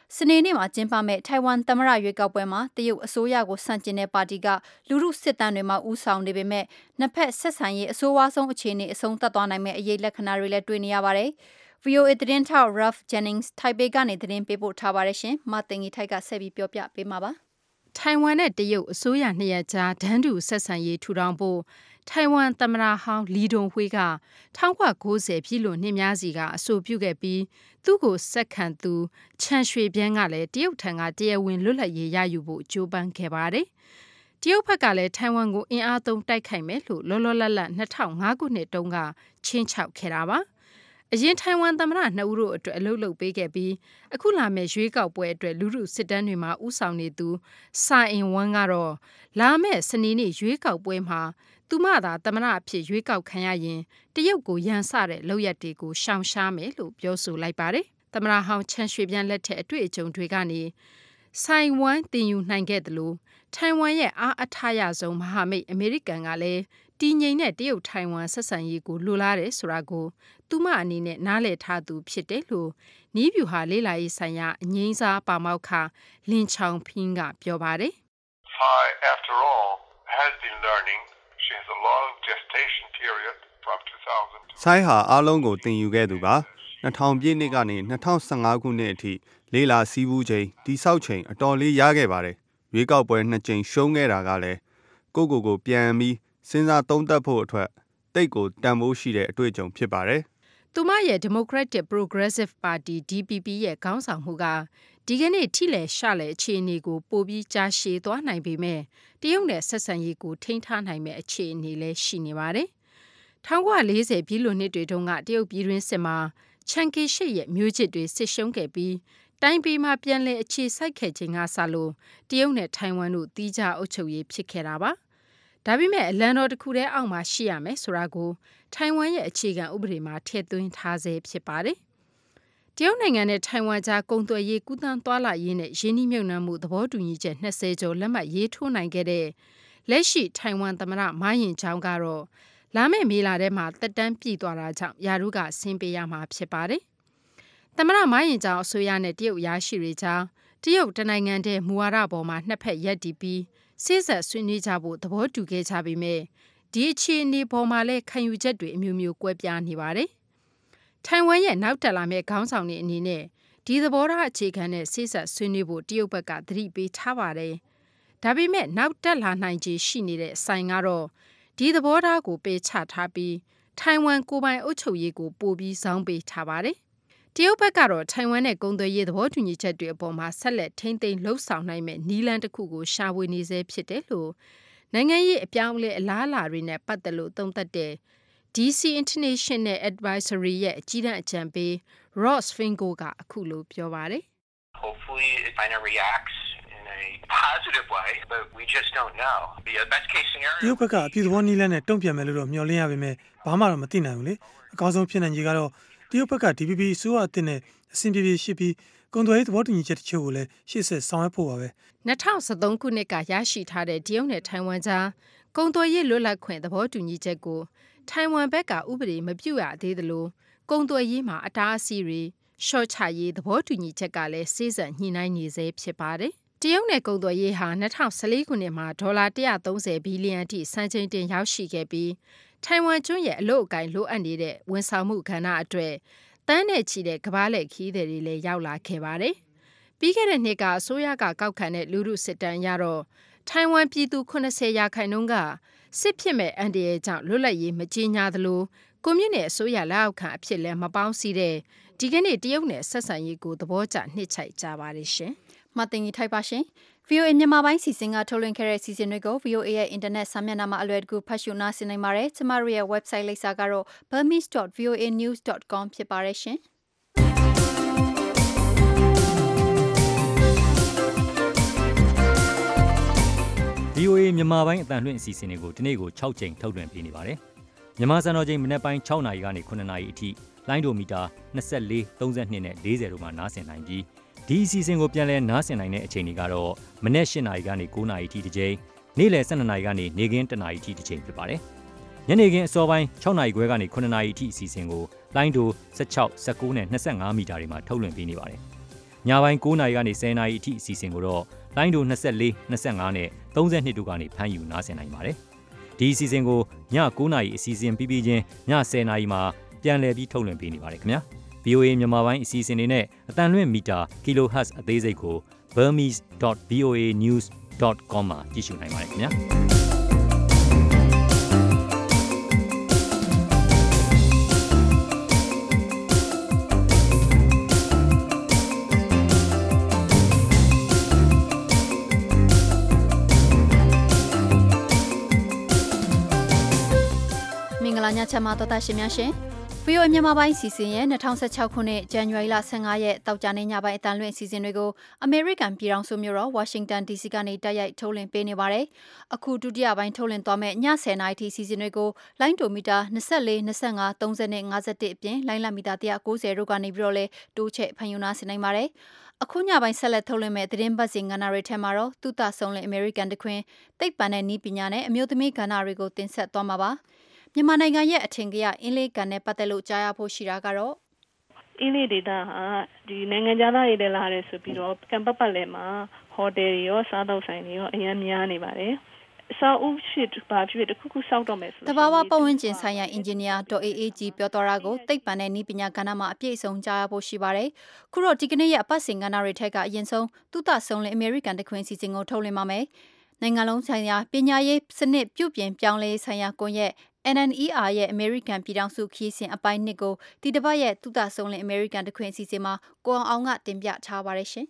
Speaker 2: စနေနေ့မှာကျင်းပမဲ့ထိုင်ဝမ်သမ္မတရွေးကောက်ပွဲမှာတရုတ်အစိုးရကိုဆန့်ကျင်တဲ့ပါတီကလူထုစစ်တမ်းတွေမှာဦးဆောင်နေပေမဲ့နှစ်ဖက်ဆက်ဆံရေးအဆိုးဝါးဆုံးအခြေအနေအဆုံးသတ်သွားနိုင်မဲ့အရေးလက္ခဏာတွေလည်းတွေ့နေရပါတယ်။ V O A သတင်းထောက် Ralph Jennings ထိုင်ပေကနေသတင်းပေးပို့ထားပါတယ်ရှင်။မသိင်္ဂီထိုက်ကဆက်ပြီးပြောပြပေးမှာပါ။ထိုင်ဝမ်နဲ့တရုတ်အစိုးရနှစ်ရပ်ကြားဒန်းတူဆက်ဆံရေးထူထောင်ဖို့ထိုင်ဝမ်သမ္မတဟောင်းလီဒုံဟွေးက၁၉၉၀ပြည့်လို့နှစ်များစီကအဆိုပြုခဲ့ပြီးသူ့ကိုဆက်ခံသူချန်ရွှေပြန်းကလည်းတရုတ်ထံကတရားဝင်လွတ်လပ်ရေးရယူဖို့ကြိုးပမ်းခဲ့ပါတယ်။တရုတ်ဘက်ကလည်းထိုင်ဝမ်ကိုအင်အားသုံးတိုက်ခိုက်မယ်လို့လောလောလတ်လတ်၂၀၀၅ခုနှစ်တုန်းကချင်းချောက်ခဲ့တာပါ။အရင်ထိုင်ဝမ်သမ္မတနှစ်ဦးတို့အတွက်အလုပ်လုပ်ပေးခဲ့ပြီးအခုလာမယ့်ရွေးကောက်ပွဲအတွက်လူထုစစ်တမ်းတွေမှာဥဆောင်နေသူစာအင်ဝမ်ကတော့လာမယ့်စနေနေ့ရွေးကောက်ပွဲမှာသူမသာသမ္မတအဖြစ်ရွေးကောက်ခံရရင်တရုတ်ကိုရန်စတဲ့လုပ်ရက်တွေကိုရှောင်ရှားမယ်လို့ပြောဆိုလိုက်ပါတယ်။သမ္မတဟောင်းချန်ရွှေပြန်းလက်ထက်အတွေ့အကြုံတွေကနေဆိုင်ဝမ်တင်ယူနိုင်ခဲ့တယ်လို့ထိုင်ဝမ်ရဲ့အားအထားရဆုံးမဟာမိတ်အမေရိကန်ကလည်းတည်ငြိမ်တဲ့တရုတ်ထိုင်ဝမ်ဆက်ဆံရေးကိုလိုလားတယ်ဆိုတာကိုသူမအနေနဲ့နားလည်ထားသူဖြစ်တယ်လို့နီးဗျူဟာလေးလာရေးဆိုင်ရာအငိမ့်စားပါမောက္ခလင်ချောင်ဖင်းကပြောပါတယ်။
Speaker 16: Hi, after all, has been learning. She has a long gestation period from two thousand.
Speaker 17: ဆိုင်ဟာအားလုံးကိုသင်ယူခဲ့သူပါ၂၀၀၀ပြည့်နှစ်ကနေ၂၀၁၅ခုနှစ်အထိလေးလာစီးပူးချိန်တိဆောက်ချိန်အတော်လေးရခဲ့ပါတယ်ရွေးကောက်ပွဲနှစ်ကြိမ်ရှုံးခဲ့တာကလည်းကိုကိုကိုပြန်ပြီးစဉ်းစားသုံးသပ်ဖို့အတွက်တိတ်ကိုတန်ဖိုးရှိတဲ့အတွေ့အကြုံဖြစ်ပါတယ်
Speaker 2: သူမရဲ့ Democratic Progressive Party D P P ရဲ့ခေါင်းဆောင်မှုကဒီကနေ့ထိလည်ရှလည်အခြေအနေကိုပိုပြီးကြားရှည်သွားနိုင်ပေမဲ့တရုတ်နဲ့ဆက်ဆံရေးကိုထိန်းထားနိုင်မဲ့အခြေအနေလည်းရှိနေပါတယ်။၁၉၄၀ပြည့်လွန်နှစ်တွေတုန်းကတရုတ်ပြည်တွင်းစစ်မှာချန်ကီရှစ်ရဲ့မျိုးချစ်တွေစစ်ရှုံးခဲ့ပြီးတိုင်းပြည်မှာပြန်လည်အခြေစိုက်ခဲ့ခြင်းကစလို့တရုတ်နဲ့ထိုင်ဝမ်တို့တီးခြားအုပ်ချုပ်ရေးဖြစ်ခဲ့တာပါ။ဒါပေမဲ့အလံတော်တစ်ခုတည်းအောက်မှာရှိရမယ်ဆိုတာကိုထိုင်ဝမ်ရဲ့အခြေခံဥပဒေမှာထည့်သွင်းထားဆဲဖြစ်ပါတယ်။တရုတ်နိုင်ငံနဲ့ထိုင်ဝမ်ကြားကုန်သွယ်ရေးကူးသန်းသွားလာရေးနဲ့ရင်းနှီးမြှုပ်နှံမှုသဘောတူညီချက်၂၀ကျော်လက်မှတ်ရေးထိုးနိုင်ခဲ့တဲ့လက်ရှိထိုင်ဝမ်သမ္မတမာရင်ချောင်းကတော့လာမယ့်မေလထဲမှာတက်တန်းပြည့်သွားတာကြောင့်ယာရုကဆင်းပေးရမှာဖြစ်ပါတယ်။သမ္မတမာရင်ချောင်းအစိုးရနဲ့တရုတ်ရရှိတွေကြားတရုတ်တနိုင်ငံတည်းမူဝါဒပေါ်မှာနှစ်ဖက်ရပ်တည်ပြီးစိစက်ဆွေးနွေးကြဖို့သဘောတူခဲ့ကြပေမဲ့ဒီအခြေအနေပေါ်မှာလည်းခံယူချက်တွေအမျိုးမျိုးကွဲပြားနေပါတယ်။ထိုင်ဝမ်ရဲ့နောက်တက်လာမယ့်ခေါင်းဆောင်တွေအနေနဲ့ဒီသဘောထားအခြေခံတဲ့စိစက်ဆွေးနွေးဖို့တရုတ်ဘက်ကသတိပေးထားပါတယ်။ဒါပေမဲ့နောက်တက်လာနိုင်ခြေရှိနေတဲ့ဆိုင်ကတော့ဒီသဘောထားကိုပေးချထားပြီးထိုင်ဝမ်ကိုပိုင်အုပ်ချုပ်ရေးကိုပိုပြီးဇောင်းပေးထားပါတယ်။တရုတ်ဘက်ကတော့ထိုင်ဝမ်နဲ့ကုန်သွယ်ရေးသဘောတူညီချက်တွေအပေါ်မှာဆက်လက်ထိန်းသိမ်းလှုပ်ဆောင်နိုင်မဲ့နည်းလမ်းတစ်ခုကိုရှာဖွေနေဆဲဖြစ်တယ်လို့နိုင်ငံရေးအပြောင်းအလဲအလားအလာတွေနဲ့ပတ်သက်လို့သုံးသပ်တဲ့ D C International Advisory ရဲ့အကြီးတန်းအကြံပေး Ross Fingo ကအခုလိုပြောပါတယ်။
Speaker 16: Hopefully China reacts in a positive way, but we just don't know. The best case scenario
Speaker 18: တရုတ်ဘက်ကအပြည့်သဘောနည်းလမ်းနဲ့တုံ့ပြန်မယ်လို့တော့မျှော်လင့်ရပေမဲ့ဘာမှတော့မသိနိုင်ဘူးလေအကောင်းဆုံးဖြစ်နိုင်ကြီးကတော့တရုတ်ဘက်က D P P အစိုးရအသစ်နဲ့အဆင်ပြေပြေရှိပြီးကုန်သွယ်ရေးသဘောတူညီချက်တချို့ကိုလည်းရှေ့ဆက်ဆောင်ရွက်ဖို့ပါပဲ
Speaker 2: ၂၀၁၃ခုနှစ်ကရရှိထားတဲ့တရုတ်နဲ့ထိုင်ဝမ်ကြားကုန်သွယ်ရေးလွတ်လပ်ခွင့်သဘောတူညီချက်ကိုထိုင်ဝမ်ဘက်ကဥပဒေမပြုရသေးသလိုကုန်သွယ်ရေးမှာအတားအဆီးတွေရှော့ချရေးသဘောတူညီချက်ကလည်းစေ့စပ်ညှိနှိုင်းနေဆဲဖြစ်ပါတယ်။တရုတ်နဲ့ကုန်သွယ်ရေးဟာ၂၀၁၄ခုနှစ်မှာဒေါ်လာ၁၃၀ဘီလီယံအထိစံချိန်တင်ရောက်ရှိခဲ့ပြီးထိုင်ဝမ်ကျွန်းရဲ့အလို့အကိုင်လိုအပ်နေတဲ့ဝန်ဆောင်မှုကဏ္ဍအတွက်တန်းနဲ့ချီတဲ့ကမ္ဘာလှည့်ခီးသည်တွေလည်းရောက်လာခဲ့ပါတယ်။ပြီးခဲ့တဲ့နှစ်ကအစိုးရကကောက်ခံတဲ့လူထုစစ်တမ်းရတော့ထိုင်ဝမ်ပြည်သူ၇၀ရာခိုင်နှုန်းကစစ်ဖြစ်မဲ့အန်ဒီရဲ့ကြောင့်လွတ်လပ်ရေးမကြေညာသလိုကွန်မြူနတီအစိုးရလက်အောက်ခံအဖြစ်လည်းမပေါင်းစည်းတဲ့ဒီကနေ့တရုတ်နဲ့ဆက်ဆံရေးကိုသဘောကျနှစ်ချိုက်ကြပါတယ်ရှင်။မတင်ကြီးထိုက်ပါရှင်။ V O A မြန်မာပိုင်းစီစဉ်ကထုတ်လွှင့်ခဲ့တဲ့စီစဉ်တွေကို V O A ရဲ့အင်တာနက်စာမျက်နှာမှာအလွယ်တကူဖတ်ရှုနားဆင်နိုင်ပါတယ်။ကျမတို့ရဲ့ website လိပ်စာကတော့ burmese dot voa news dot com ဖြစ်ပါတယ်ရှင်။
Speaker 3: V O A မြန်မာပိုင်းအတန်လွှင့်အစီအစဉ်တွေကိုဒီနေ့ကို၆ကြိမ်ထုတ်လွှင့်ပေးနေပါတယ်။မြန်မာစံတော်ချိန်မနက်ပိုင်း၆နာရီကနေခုနှစ်နာရီအထိလိုင်းဒိုမီတာ၂၄၊၃၂နဲ့၄၀တို့မှာနားဆင်နိုင်ပြီးဒီအစီအစဉ်ကိုပြန်လည်နားဆင်နိုင်တဲ့အချိန်တွေကတော့မနက်၈နာရီကနေ၉နာရီအထိတစ်ကြိမ်နေ့လယ်၁၂နာရီကနေနေ့ခင်း၁နာရီအထိတစ်ကြိမ်ဖြစ်ပါတယ်။ညနေခင်းအစောပိုင်း၆နာရီခွဲကနေခုနှစ်နာရီအထိအစီအစဉ်ကိုလိုင်းဒို၁၆၊၁၉နဲ့၂၅မီတာတွေမှာထုတ်လွှင့်ပေးနေပါတယ်။
Speaker 19: ညပိုင်း၉နာရီကနေ၁၀နာရီအထိအစီအစဉ်ကိုတော့လိုင်းဒို၂၄ ၂၅နဲ့၃၂တို့ကနေဖမ်းယူနားဆင်နိုင်ပါတယ်။ဒီအစီအစဉ်ကိုည၉နာရီအစီအစဉ်ပြီးပြီးချင်းည၁၀နာရီမှာပြန်လည်ပြီးထုတ်လွှင့်ပေးနေပါတယ်ခင်ဗျာ။ဗီအိုအေ မြန်မာပိုင်းအစီအစဉ်တွေနဲ့အတန်လွင့်မီတာ kilohertz အသေးစိတ်ကို burmese dot v o a news dot com မှာကြည့်ရှုနိုင်ပါတယ်ခင်ဗျာ။
Speaker 2: လာညချမ်းမှာတော်တာရှင်များရှင် ဗီအိုအေ မြန်မာပိုင်းစီစဉ်ရဲ့၂၀၁၆ခုနှစ်ဇန်နဝါရီလ၁၅ရက်တောက်ကြနေညပိုင်းအတန်လွင့်အစီအစဉ်တွေကိုအမေရိကန်ပြည်ထောင်စုမြို့တော်ဝါရှင်တန် ဒီစီကနေတိုက်ရိုက်ထုတ်လွှင့်ပေးနေပါတယ်။အခုဒုတိယပိုင်းထုတ်လွှင့်သွားမယ့်ညဆယ်နာရီထိစီစဉ်တွေကိုလိုင်းတိုမီတာ၂၄ ၂၅ ၃၀နဲ့၅၁အပြင်လိုင်းလမီတာ၁၉၀တို့ကနေပြီးတော့လဲတိုးချဲ့ဖန်ယူနာဆင်နိုင်ပါတယ်။အခုညပိုင်းဆက်လက်ထုတ်လွှင့်မဲ့သတင်းပတ်စဉ်ကဏ္ဍတွေထဲမှာတော့သုတဆုံးလင်အမေရိကန်တခွင်သိပ္ပံနဲ့နည်းပညာနဲ့အမျိုးသမီးကဏ္ဍတွေကိုတင်ဆက်သွားမှာပါ။မြန်မာနိုင်ငံရဲ့အထင်ကရအင်းလေးကန်နဲ့ပတ်သက်လို့ကြားရဖို့ရှိတာကတော့
Speaker 20: အင်းလေးဒေတာဟာဒီနိုင်ငံသားတွေလည်းလာတယ်ဆိုပြီးတော့ကံပတ်ပတ်လဲမှာဟိုတယ်တွေရောစားသောက်ဆိုင်တွေရောအများများနေပါတယ်အဆောက်အဦရှိပါဖြစ်တခုခုစောက်တော့မယ်ဆို
Speaker 2: တဘာဝပတ်ဝန်းကျင်ဆိုင်ရာအင်ဂျင်နီယာဒေါ်အေးအေးကြီးပြောတော်တာကိုသိပ္ပံနဲ့နည်းပညာကဏ္ဍမှာအပြည့်အစုံကြားရဖို့ရှိပါတယ်ခုတော့ဒီကနေ့ရဲ့အပတ်စဉ်ကဏ္ဍတွေထက်ကအရင်ဆုံးသုတဆုံးလင်အမေရိကန်တခွင်စီစဉ်ကိုထုတ်လွှင့်ပါမယ်နိုင်ငံလုံးဆိုင်ရာပညာရေးစနစ်ပြုပြင်ပြောင်းလဲဆိုင်ရာကွန်ရက်N N E R ရဲ့ American ပြည်ထောင်စုခီးစဉ်အပိုင်းနှစ်ကိုဒီတစ်ပတ်ရဲ့သုတဆုံးလင် American တခွင်အစီအစဉ်မှာကိုအောင်အောင်ကတင်ပြထားပါရရှင်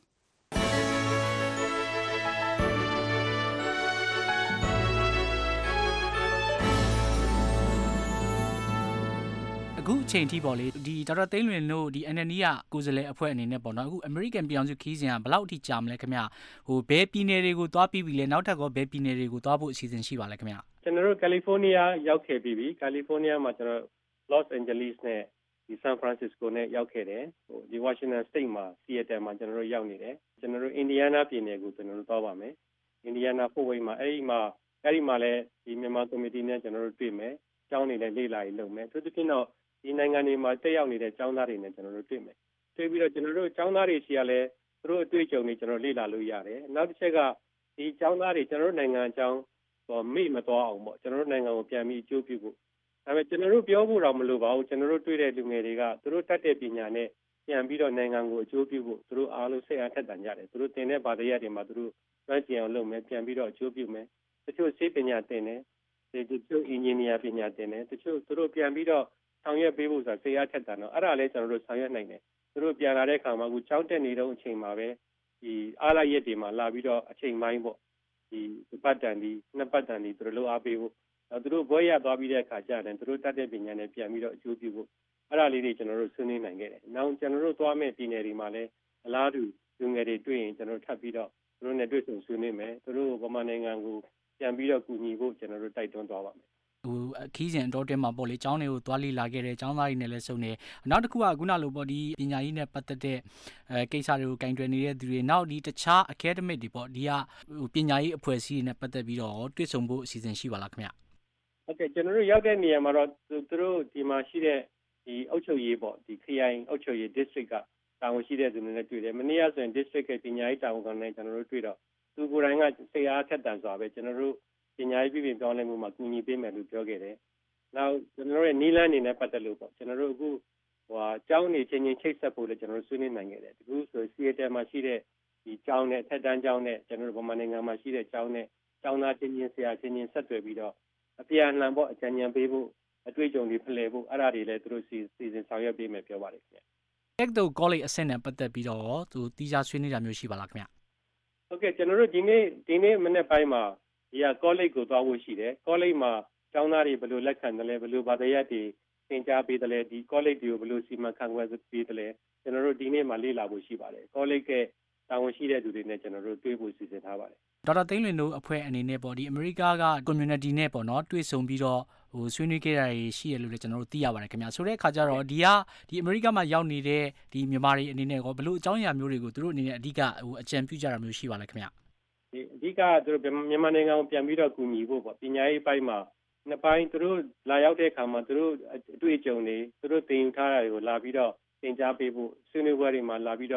Speaker 21: အခုအချိန်ထိပေါ့လေဒီဒေါက်တာသိန်းလွင်တို့ဒီ N N E ကကိုယ်စားလှယ်အဖွဲ့အနေနဲ့ပေါ့နော်အခု American ပြည်ထောင်စုခီးစဉ်ကဘယ်လောက်အထိကြာမလဲခင်ဗျဟိုဘယ်ပြည်နယ်တွေကိုသွားပြီးပြီလဲနောက်ထပ်ကောဘယ်ပြည်နယ်တွေကိုသွားဖို့အစီအစဉ်ရှိပါလဲခင်ဗျ
Speaker 4: ကျွန်တော်တို့ကယ်လီဖိုးနီးယားရောက်ခဲ့ပြီးပြီကယ်လီဖိုးနီးယားမှာကျွန်တော် Los Angeles နဲ့ဒီ San Francisco နဲ့ရောက်ခဲ့တယ်ဟိုဒီ Washington State မှာ Seattle မှာကျွန်တော်တို့ရောက်နေတယ်ကျွန်တော်တို့ Indiana ပြည်နယ်ကိုကျွန်တော်တို့သွားပါမယ် Indiana Fort Wayne မှာအဲ့ဒီမှာအဲ့ဒီမှာလည်းဒီမြန်မာ committee နဲ့ကျွန်တော်တို့တွေ့မယ်ကျောင်းနေလည်းလေ့လာရေးလုပ်မယ်သူတို့ပြင်တော့ဒီနိုင်ငံတွေမှာတက်ရောက်နေတဲ့ကျောင်းသားတွေနဲ့ကျွန်တော်တို့တွေ့မယ်တွေ့ပြီးတော့ကျွန်တော်တို့ကျောင်းသားတွေရှိရလဲသူတို့အတွေ့အကြုံတွေကျွန်တော်လေ့လာလို့ရတယ်နောက်တစ်ချက်ကဒီကျောင်းသားတွေကျွန်တော်တို့နိုင်ငံအကြောင်းဟောမေ့မသွားအောင်ပေါ့ကျွန်တော်တို့နိုင်ငံကိုပြန်ပြီးအကျိုးပြုဖို့ဒါပေမဲ့ကျွန်တော်တို့ပြောဖို့တော့မလိုပါဘူးကျွန်တော်တို့တွေ့တဲ့လူငယ်တွေကသူတို့တတ်တဲ့ပညာနဲ့ပြန်ပြီးတော့နိုင်ငံကိုအကျိုးပြုဖို့သူတို့အားလုံးစိတ်အားထက်သန်ကြတယ်သူတို့သင်တဲ့ဗာတရားတွေမှာသူတို့ကျွမ်းကျင်အောင်လုပ်မယ်ပြန်ပြီးတော့အကျိုးပြုမယ်တချို့စေပညာသင်တယ်တချို့အင်ဂျင်နီယာပညာသင်တယ်တချို့သူတို့ပြန်ပြီးတော့ဆောင်ရွက်ပေးဖို့ဆိုတာစိတ်အားထက်သန်တော့အဲ့ဒါလည်းကျွန်တော်တို့ဆောင်ရွက်နိုင်တယ်သူတို့ပြန်လာတဲ့အခါမှာအခုကျောင်းတက်နေတဲ့အချိန်မှာပဲဒီအားလာရက်တွေမှာလာပြီးတော့အချိန်ပိုင်းပေါ့ဒီပတ်တန်ဒီနှစ်ပတ်တန်ဒီသူတို့လှုပ်အားပေးဖို့သူတို့ဘွဲရသွားပြီးတဲ့အခါကျရင်သူတို့တတ်တဲ့ပညာနဲ့ပြန်ပြီးတော့အကျိုးပြုဖို့အဲ့ဒါလေးတွေကျွန်တော်တို့ဆွေးနွေးနိုင်ခဲ့တယ်။နောက်ကျွန်တော်တို့သွားမဲ့ပြည်နယ်တွေမှာလည်းအလားတူလူငယ်တွေတွေ့ရင်ကျွန်တော်တို့ထပ်ပြီးတော့သူတို့နဲ့တွေ့ဆုံဆွေးနွေးမယ်သူတို့ဗမာနိုင်ငံကိုပြန်ပြီးတော့ကူညီဖို့ကျွန်တော်တို့တိုက်တွန်းသွားပါမယ်
Speaker 21: ဟိုခီးစဉ်အတော်တဲမှာပေါ့လေကျောင်းတွေကိုသွားလိလာခဲ့တယ်ကျောင်းသားတွေနဲ့လည်းစုံနေနောက်တစ်ခုကခုနလိုပေါ့ဒီပညာရေးနဲ့ပတ်သက်တဲ့အဲကိစ္စတွေကိုကင်တွယ်နေတဲ့သူတွေနောက်ဒီတခြား academic တွေပေါ့ဒီကဟိုပညာရေးအဖွဲ့အစည်းတွေနဲ့ပတ်သက်ပြီးတော့တွေ့ဆုံဖို့အစီအစဉ်ရှိပါလားခင်ဗျ
Speaker 4: ဟုတ်ကဲ့ကျွန်တော်တို့ရောက်တဲ့နေရာမှာတော့သူတို့ဒီမှာရှိတဲ့ဒီအုပ်ချုပ်ရေးပေါ့ဒီခရိုင်အုပ်ချုပ်ရေး district ကတာဝန်ရှိတဲ့သူတွေနဲ့တွေ့တယ်မနေ့ကဆိုရင် district ကပညာရေးတာဝန်ခံနဲ့ကျွန်တော်တို့တွေ့တော့သူကိုယ်တိုင်ကစိတ်အားထက်သန်စွာပဲကျွန်တော်တို့ပညာရေးပြည်ပြင်ပြောင်းလဲမှုမှာကူညီပေးမယ်လို့ပြောခဲ့တယ်။နောက်ကျွန်တော်တို့ရဲ့နီးလန်းနေနဲ့ပတ်သက်လို့ပေါ့ကျွန်တော်တို့အခုဟိုအကြောင်းနေချင်းချင်းချိတ်ဆက်ဖို့လည်းကျွန်တော်တို့ဆွေးနွေးနိုင်ခဲ့တယ်။အခုဆို Seattle မှာရှိတဲ့ဒီကျောင်းနဲ့ထက်တန်းကျောင်းနဲ့ကျွန်တော်တို့ဗမာနိုင်ငံမှာရှိတဲ့ကျောင်းနဲ့ကျောင်းသားချင်းချင်းဆရာချင်းချင်းဆက်သွယ်ပြီးတော့အပြန်အလှန်ပေါ့အကြံဉာဏ်ပေးဖို့အတွေ့အကြုံတွေဖလှယ်ဖို့အဲ့ဒါတွေလည်းသူတို့စီစဉ်ဆောင်ရွက်ပေးမယ်ပြောပါတယ်ခင်ဗျ
Speaker 21: ။ Tech College အဆင့်နဲ့ပတ်သက်ပြီးတော့သူတီးခြားဆွေးနွေးတာမျိုးရှိပါလားခင်ဗျ
Speaker 4: ။ဟုတ်ကဲ့ကျွန်တော်တို့ဒီနေ့ဒီနေ့မနေ့ပိုင်းမှာဒီက college ကိုသွားဖို့ရှိတယ် college မှာကျောင်းသားတွေဘယ်လိုလက်ခံတယ်လဲဘယ်လိုဗာတရားတွေသင်ကြားပေးတယ်လဲဒီ college တွေကိုဘယ်လိုစီမံခန့်ခွဲပေးတယ်လဲကျွန်တော်တို့ဒီနေ့မှာလေ့လာဖို့ရှိပါတယ် college ကတာဝန်ရှိတဲ့သူတွေနဲ့ကျွန်တော်တို့တွေ့ဖို့စီစဉ်ထားပါတယ်
Speaker 21: ဒေါက်တာသိန်းလွင်တို့အဖွဲ့အနေနဲ့ပေါ့ဒီအမေရိကက community နဲ့ပေါ့နော်တွေ့ဆုံပြီးတော့ဟိုဆွေးနွေးခဲ့တာရှိရလို့လည်းကျွန်တော်တို့သိရပါတယ်ခင်ဗျာဆိုတဲ့အခါကျတော့ဒီကဒီအမေရိကမှာရောက်နေတဲ့ဒီမြန်မာတွေအနေနဲ့ကောဘယ်လိုအကြောင်းအရာမျိုးတွေကိုသူတို့အနေနဲ့အဓိကဟိုအကြံပြုကြတာမျိုးရှိပါလဲခင်ဗျာ
Speaker 4: ဒီအဓိကသူတို့မြန်မာနိုင်ငံကိုပြန်ပြီးတော့ကူညီဖို့ပေါ့ပညာရေးပိုင်းမှာနှစ်ပိုင်းသူတို့လာရောက်တဲ့အခါမှာသူတို့အတွေ့အကြုံတွေသူတို့သင်ယူထားတာတွေကိုလာပြီးတော့သင်ကြားပေးဖို့ဆွေးနွေးပွဲတွေမှာလာပြီးတော့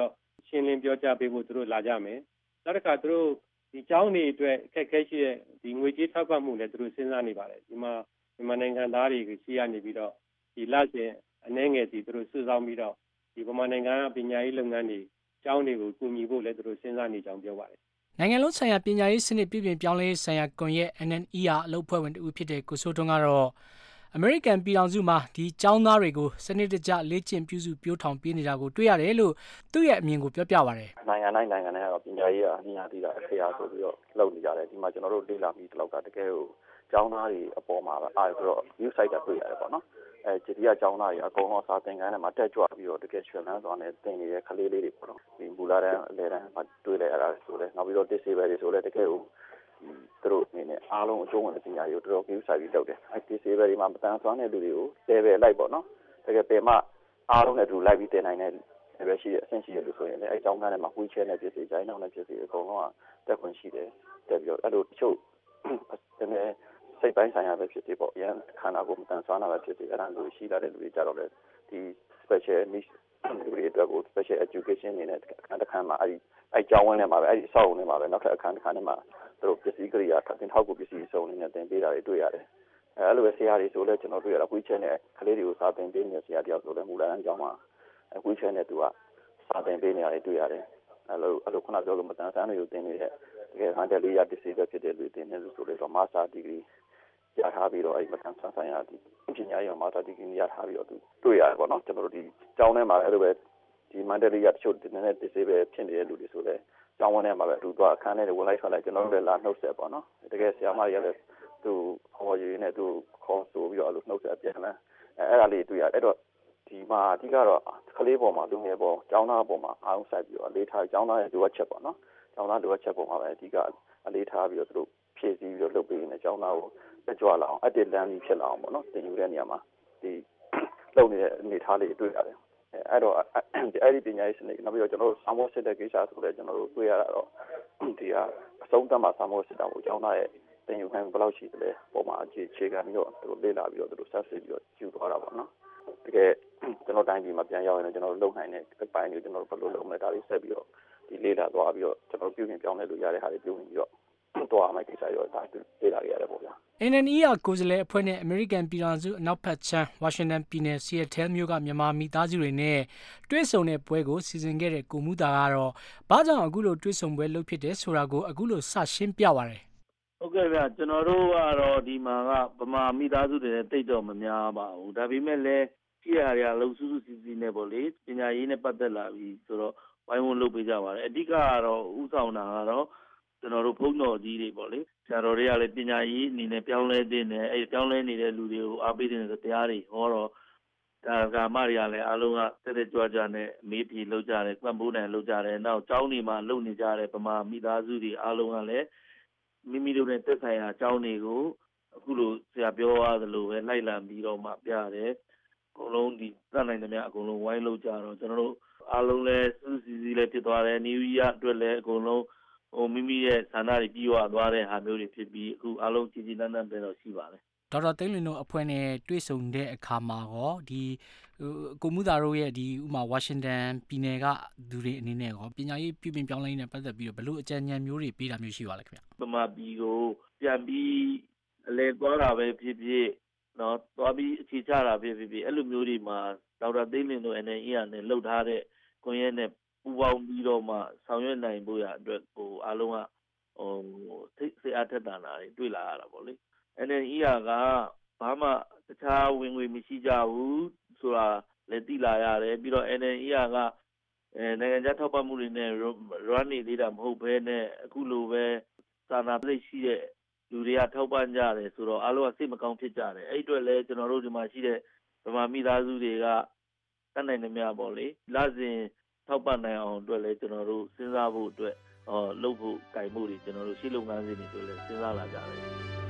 Speaker 1: ရှင်းလင်းပြောကြားပေးဖို့သူတို့လာကြမယ်နောက်တစ်ခါသူတို့ဒီเจ้าနေအတွက်အခက်အခဲရှိတဲ့ဒီငွေကြေးထောက်ပံ့မှုလည်းသူတို့စဉ်းစားနေပါတယ်ဒီမှာမြန်မာနိုင်ငံသားတွေရှိရနေပြီးတော့ဒီလစဉ်အနေငယ်စီသူတို့စုဆောင်းပြီးတော့ဒီဗမာနိုင်ငံကပညာရေးလုပ်ငန်းတွေเจ้าတွေကိုကူညီဖို့လည်းသူတို့စဉ်းစားနေကြောင်းပြောပါတယ်
Speaker 21: နိုင်ငံလုံးဆိုင်ရာပညာရေးစနစ်ပြည်ပြင်ပြောင်းလဲဆိုင်ရာကွန်ရက် N N E R အလုပ်ဖွဲ့ဝင်တူဖြစ်တဲ့ကိုစိုးထွန်းကတော့အမေရိကန်ပြည်ထောင်စုမှာဒီကျောင်းသားတွေကိုစနစ်တကျလေ့ကျင့်ပြုစုပြောထောင်ပေးနေတာကိုတွေ့ရတယ်လို့သူ့ရဲ့အမြင်ကိုပြောပြပါရတယ်
Speaker 22: ။နိုင်ငံတိုင်းနိုင်ငံတိုင်းကတော့ပညာရေးကအများကြီးတာအခရာဆိုပြီးတော့လုပ်နေကြတယ်ဒီမှာကျွန်တော်တို့လေ့လာပြီးဒီလောက်ကတကယ်ကိုကျောင်းသားတွေအပေါ်မှာအားဆိုတော့ new site တာတွေ့ရတယ်ပေါ့နော်။အဲဒီဒီကကျောင်းသားတွေအကုန်လုံးစာသင်ခန်းထဲမှာတက်ကြွပြီးတော့တကယ်ရှင်လန်းစွာနဲ့သင်နေတဲ့ကလေးလေးတွေပေါ့နော်။ဒီမူလာတဲ့အလဲတန်းမှာတွေ့လိုက်ရတာဆိုလဲနောက်ပြီးတော့ disable တွေဆိုလဲတကယ်ကိုသူတို့အနေနဲ့အားလုံးအကျုံးဝင်တဲ့ပညာရေးကိုတော်တော်ကြီးဆိုင်ပြီးလုပ်တယ်အဲဒီ disable တွေမှာမတန်ဆွမ်းတဲ့လူတွေကို level လိုက်ပေါ့နော်တကယ်ပင်မအားလုံးနဲ့တူလိုက်ပြီးတင်နိုင်တဲ့ level ရှိတဲ့အဆင့်ရှိတယ်လို့ဆိုရင်လည်းအဲကျောင်းသားတွေမှာ wheelchair နဲ့ဖြစ်စေ၊ဂျိုင်းနောက်နဲ့ဖြစ်စေအကုန်လုံးကတက်ခွင့်ရှိတယ်တက်ပြီးတော့အဲ့လိုတချို့တကယ်စိတ်ပိုင်းဆိုင်ရာပဲဖြစ်စေပေါ့ရန်ခန္ဓာကိုယ်မတန်ဆွမ်းတာပဲဖြစ်စေအဲ့ဒါမျိုးရှိလာတဲ့လူတွေကြတော့လေဒီ special needs လူတွေအတွက်ကို special education အနေနဲ့အခန်းတစ်ခန်းမှာအဲ့ဒီအဲ့ကျောင်းဝင်းထဲမှာပဲအဲ့ဒီအဆောက်အုံထဲမှာပဲနောက်ထပ်အခန်းတစ်ခန်းထဲမှာသူတို့ပစ္စည်းကိရိယာတင်ထောက်ကူပစ္စည်းစုံနေနဲ့တင်ပေးတာတွေတွေ့ရတယ်။အဲလိုပဲဆရာတွေဆိုလဲကျွန်တော်တွေ့ရတာ wheelchair နဲ့ကလေးတွေကိုစာသင်ပေးနေတဲ့ဆရာတယောက်ဆိုလဲမူလတန်းကျောင်းမှာ wheelchair နဲ့သူကစာသင်ပေးနေတာတွေတွေ့ရတယ်။အဲလိုအဲ့လိုခုနပြောလို့မတန်ဆန်းတွေကိုတင်နေတဲ့တကယ်ဟန်တယ်လေးရ disable ဖြစ်တဲ့လူတွေတင်နေလို့ဆိုလဲတော့ master degree ရထားပြီးတော့အဲ့မတန်ဆန်းဆိုင်ရာဒီပညာရေးမှာ master degree ရထားပြီးတော့သူတွေ့ရတယ်ပေါ့နော်ကျွန်တော်တို့ဒီကျောင်းထဲမှာအဲ့လိုပဲဒီမန်တယ်လေးရတချို့တင်နေတဲ့ disable ဖြစ်နေတဲ့လူတွေဆိုလဲကျောင်းဝန်းထဲမှာပဲအတူတူအခန်းထဲဝင်လိုက်ထွက်လိုက်ကျွန်တော်တို့လည်းလာနှုတ်ဆက်ပေါ့နော်တကယ်ဆရာမတွေကလည်းသူခေါ်ရည်နဲ့သူခေါ်ဆိုပြီးတော့အဲ့လိုနှုတ်ဆက်ပြန်လာအဲအဲ့ဒါလေးတွေ့ရအဲ့တော့ဒီမှာအဓိကတော့ကလေးပေါ်မှာလူငယ်ပေါ်ကျောင်းသားပေါ်မှာအားလုံးစိုက်ပြီးတော့အလေးထားကျောင်းသားရဲ့လိုအပ်ချက်ပေါ့နော်ကျောင်းသားလိုအပ်ချက်ပေါ်မှာပဲအဓိကအလေးထားပြီးတော့သူတို့ဖြည့်ဆည်းပြီးတော့လုပ်ပေးနေကျောင်းသားကိုကြွလာအောင် active learning ဖြစ်လာအောင်ပေါ့နော်သင်ယူတဲ့နေရာမှာဒီလုပ်နေတဲ့အနေထားလေးတွေ့ရတယ်အဲ့တော့အဲ့ဒီပညာရေးစနစ်နောက်ပြီးတော့ကျွန်တော်တို့စာမေးစစ်တဲ့ကိစ္စဆိုလည်းကျွန်တော်တို့တွေ့ရတာတော့ဒီကအဆုံးသတ်မှာစာမေးစစ်တာကိုကျောင်းသားရဲ့သင်ယူခံဘယ်လောက်ရှိတယ်လဲပုံမှန်အခြေအခြေခံပြီးတော့သူတို့လေ့လာပြီးတော့သူတို့ဆက်စစ်ပြီးတော့ယူသွားတာပေါ့နော်တကယ်ကျွန်တော်တိုင်းပြည်မှာပြန်ရောက်ရင်ကျွန်တော်တို့လုပ်နိုင်တဲ့ပိုင်းတွေကျွန်တော်တို့ဘယ်လိုလုပ်မလဲဒါလေးဆက်ပြီးတော့ဒီလေ့လာသွားပြီးတော့ကျွန်တော်ပြုပြင်ပြောင်းလဲလို့ရတဲ့ဟာတွေပြုပြင်ပြီးတော့တော့မှကိစ္စရောဒါလေ့လာရတယ်ပေါ့ဗျာ
Speaker 21: N N E R ကိုယ်စားလှယ်အဖွဲ့နဲ့ American ပြည်ထောင်စုအနောက်ဘက်ခြမ်း Washington ပြည်နယ် Seattle မြို့ကမြန်မာမိသားစုတွေနဲ့တွေ့ဆုံတဲ့ပွဲကိုစီစဉ်ခဲ့တဲ့ကိုမူတာကတော့ဘာကြောင့်အခုလိုတွေ့ဆုံပွဲလုပ်ဖြစ်တယ်ဆိုတာကိုအခုလိုစရှင်းပြပါရယ်
Speaker 9: ဟုတ်ကဲ့ဗျကျွန်တော်တို့ကတော့ဒီမှာကဗမာမိသားစုတွေနဲ့တိတ်တော့မများပါဘူးဒါပေမဲ့လည်းကြည့်ရရလုံစုစုစီစီနဲ့ပေါ့လေပညာရေးနဲ့ပတ်သက်လာပြီးဆိုတော့ဝိုင်းဝန်းလုပ်ပေးကြပါတယ်အဓိကကတော့ဥဆောင်တာကတော့ကျွန်တော်တို့ဘုန်းတော်ကြီးတွေပေါ့လေဆရာတော်တွေကလည်းပညာရေးအနေနဲ့ပြောင်းလဲတဲ့နဲ့အဲပြောင်းလဲနေတဲ့လူတွေကိုအားပေးတဲ့တရားတွေဟောတော့ဒါကမတွေကလည်းအားလုံးကတက်တက်ကြွကြွနဲ့မေးဖြေလုပ်ကြတယ်၊ကွန်ပျူတာလုပ်ကြတယ်၊နောက်ကျောင်းတွေမှာလုပ်နေကြတယ်ဗမာမိသားစုတွေအားလုံးကလည်းမိမိတို့နဲ့သက်ဆိုင်ရာကျောင်းတွေကိုအခုလိုဆရာပြောရသလိုပဲလိုက်လံပြီးတော့မှပြတယ်အကုန်လုံးဒီတတ်နိုင်သမျှအကုန်လုံးဝိုင်းလုပ်ကြတော့ကျွန်တော်တို့အားလုံးလည်းစူးစီးစီးလည်းဖြစ်သွားတယ် New Year အတွက်လည်းအကုန်လုံးဟိုမိမိရဲ့ဆန္ဒတွေပြီးသွားသွားတဲ့ဟာမျိုးတွေဖြစ်ပြီးအခုအားလုံးကြည်ကြည်နန်းနန်းပဲတော့ရှိပါတယ်
Speaker 21: ဒေါက်တာသိန်းလွင်တို့အဖွဲ့နဲ့တွေ့ဆုံတဲ့အခါမှာရောဒီကိုမူတာတို့ရဲ့ဒီဥမာဝါရှင်တန်ပြည်နယ်ကသူတွေအနေနဲ့ရောပညာရေးပြုပြင်ပြောင်းလဲနေတဲ့ပတ်သက်ပြီးတော့ဘလို့အကြံဉာဏ်မျိုးတွေပေးတာမျိုးရှိပါလဲခင်ဗျ
Speaker 9: ဗမာပြည်ကိုပြန်ပြီးအလဲသွားတာပဲဖြစ်ဖြစ်နော်သွားပြီးအခြေချတာဖြစ်ဖြစ်အဲ့လိုမျိုးတွေမှာဒေါက်တာသိန်းလွင်တို့ N N E R နဲ့လှုပ်ထားတဲ့ကွန်ရက်နဲ့ပူပေါင်းပြီးတော့မှဆောင်ရွက်နိုင်ဖို့ရအတွက်ဟိုအားလုံးကဟိုစိတ်စိတ်အားထက်သန်တာတွေတွေ့လာရတာပေါ့လေ N N E R ကဘာမှတခြားဝင်ငွေမရှိကြဘူးဆိုတာလည်းသိလာရတယ်ပြီးတော့ N N E R ကအဲနိုင်ငံခြားထောက်ပံ့မှုတွေနဲ့ run နေသေးတာမဟုတ်ဘဲနဲ့အခုလိုပဲစာနာစိတ်ရှိတဲ့လူတွေကထောက်ပံ့ကြတယ်ဆိုတော့အားလုံးကစိတ်မကောင်းဖြစ်ကြတယ်အဲ့အတွက်လည်းကျွန်တော်တို့ဒီမှာရှိတဲ့ဗမာမိသားစုတွေကတတ်နိုင်သမျှပေါ့လေလစဉ်ထောက်ပံ့နိုင်အောင်အတွက်လည်းကျွန်တော်တို့စဉ်းစားဖို့အတွက်ဟောလုပ်ဖို့ကြိုင်မှုတွေကျွန်တော်တို့ရှေ့လုပ်ငန်းစဉ်တွေဆိုလည်းစဉ်းစားလာကြတယ်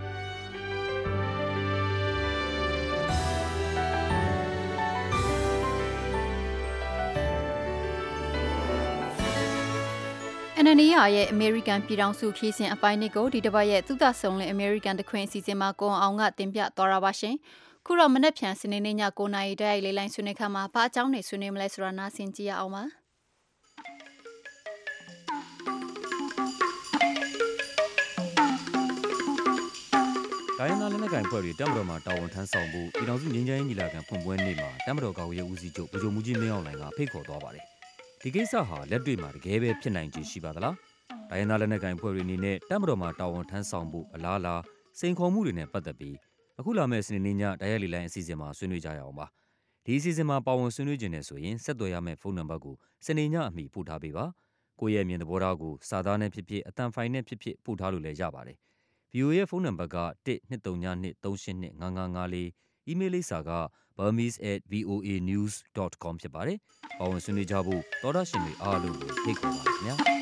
Speaker 2: N N E R ရဲ့ American ပြည်ထောင်စုခီးစဉ်အပိုင်းနှစ်ကိုဒီတစ်ပတ်ရဲ့သုတဆုံလင် American တခွင်အစီအစဉ်မှာကိုအောင်ကတင်ပြသွားတာပါရှင်။ခုတော့မနေ့ဖြန်စနေနေ့ည9:00နာရီတိုက်ရိုက်လေးလိုင်းဆွေးနွေးခါမှာဘာအကြောင်းတွေဆွေးနွေးမလဲဆိုတာနားဆင်ကြည့်ရအောင်ပါ။
Speaker 3: တိုင်းရင်းသားလက်နက်ကိုင်ဖွဲ့တွေတပ်မတော်မှာတာဝန်ထမ်းဆောင်ဖို့ပြည်ထောင်စုငြိမ်းချမ်းရေးညီလာခံဖွင့်ပွဲနေ့မှာတပ်မတော်ကာကွယ်ရေးဦးစီးချုပ်ဗိုလ်ချုပ်မှူးကြီးမင်းအောင်လှိုင်ကဖိတ်ခေါ်သွားပါတယ်။ဒီကိစ္စဟာလက်တွေ့မှာတကယ်ပဲဖြစ်နိုင်ခြေရှိပါသလား။တိုင်းရင်းသားလက်နက်ကိုင်ဖွဲ့တွေအနေနဲ့တပ်မတော်မှာတာဝန်ထမ်းဆောင်ဖို့အလားအလာစိန်ခေါ်မှုတွေနဲ့ပတ်သက်ပြီးအခုလာမယ့်စနေနေ့ညတိုက်ရိုက်လေလိုင်းအစီအစဉ်မှာဆွေးနွေးကြရအောင်ပါ။ဒီအစီအစဉ်မှာပါဝင်ဆွေးနွေးခြင်းနဲ့ဆိုရင်ဆက်သွယ်ရမယ့်ဖုန်းနံပါတ်ကိုစနေညအမီပို့ထားပေးပါ။ကိုယ့်ရဲ့အမြင်သဘောထားကိုစာသားနဲ့ဖြစ်ဖြစ်အသံဖိုင်နဲ့ဖြစ်ဖြစ်ပို့ထားလို့လည်းရပါတယ်။ ဗီအိုအေ ရဲ့ဖုန်းနံပါတ်က one two three two three eight two five five four အီးမေးလ်လိပ်စာက burmese at voa news dot com ဖြစ်ပါတယ်။ပါဝင်ဆွေးနွေးကြဖို့သောတာရှင်တွေအားလုံးကိုဖိတ်ခေါ်ပါခင်ဗျာ။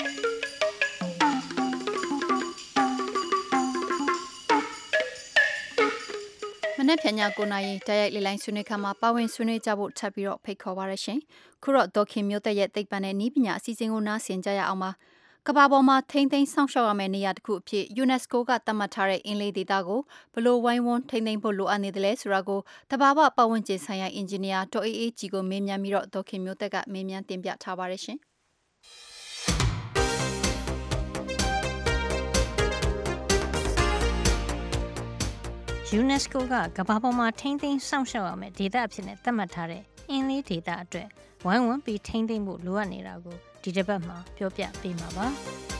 Speaker 2: မနေ့ဖြန်ည9နာရီတိုက်ရိုက်လေလိုင်းဆွေးနွေးခါမှာပါဝင်ဆွေးနွေးကြဖို့ထပ်ပြီးတော့ဖိတ်ခေါ်ပါရရှင်။ခုတော့ဒေါ်ခင်မျိုးသက်ရဲ့သိပ္ပံနဲ့ဤပညာအစီအစဉ်ကိုနားဆင်ကြရအောင်ပါ။ကဘာပေါ်မှာထိမ့်သိမ်းစောင့်ရှောက်ရမယ့်နေရာတစ်ခုအဖြစ် UNESCO ကသတ်မှတ်ထားတဲ့အင်းလေးဒေသကိုဘလို့ဝိုင်းဝန်းထိမ့်သိမ်းဖို့လိုအပ်နေတယ်လဲဆိုတာကိုတဘာဝပတ်ဝန်းကျင်ဆိုင်ရာအင်ဂျင်နီယာဒေါ်အေးအေးကြည်ကိုမေးမြန်းပြီးတော့ဒေါ်ခင်မျိုးသက်ကမေးမြန်းတင်ပြထားပါရရှင်။
Speaker 5: UNESCO ကကမ္ဘာပေါ်မှာထိမ့်သိမ်းစောင့်ရှောက်ရမယ့်ဒေသအဖြစ်နဲ့သတ်မှတ်ထားတဲ့အင်းလေးဒေသအတွက်ဝိုင်းဝန်းပြီးထိမ့်သိမ်းဖို့လိုအပ်နေတာကိုဒီတစ်ပတ်မှာပြောပြပေးမှာပါ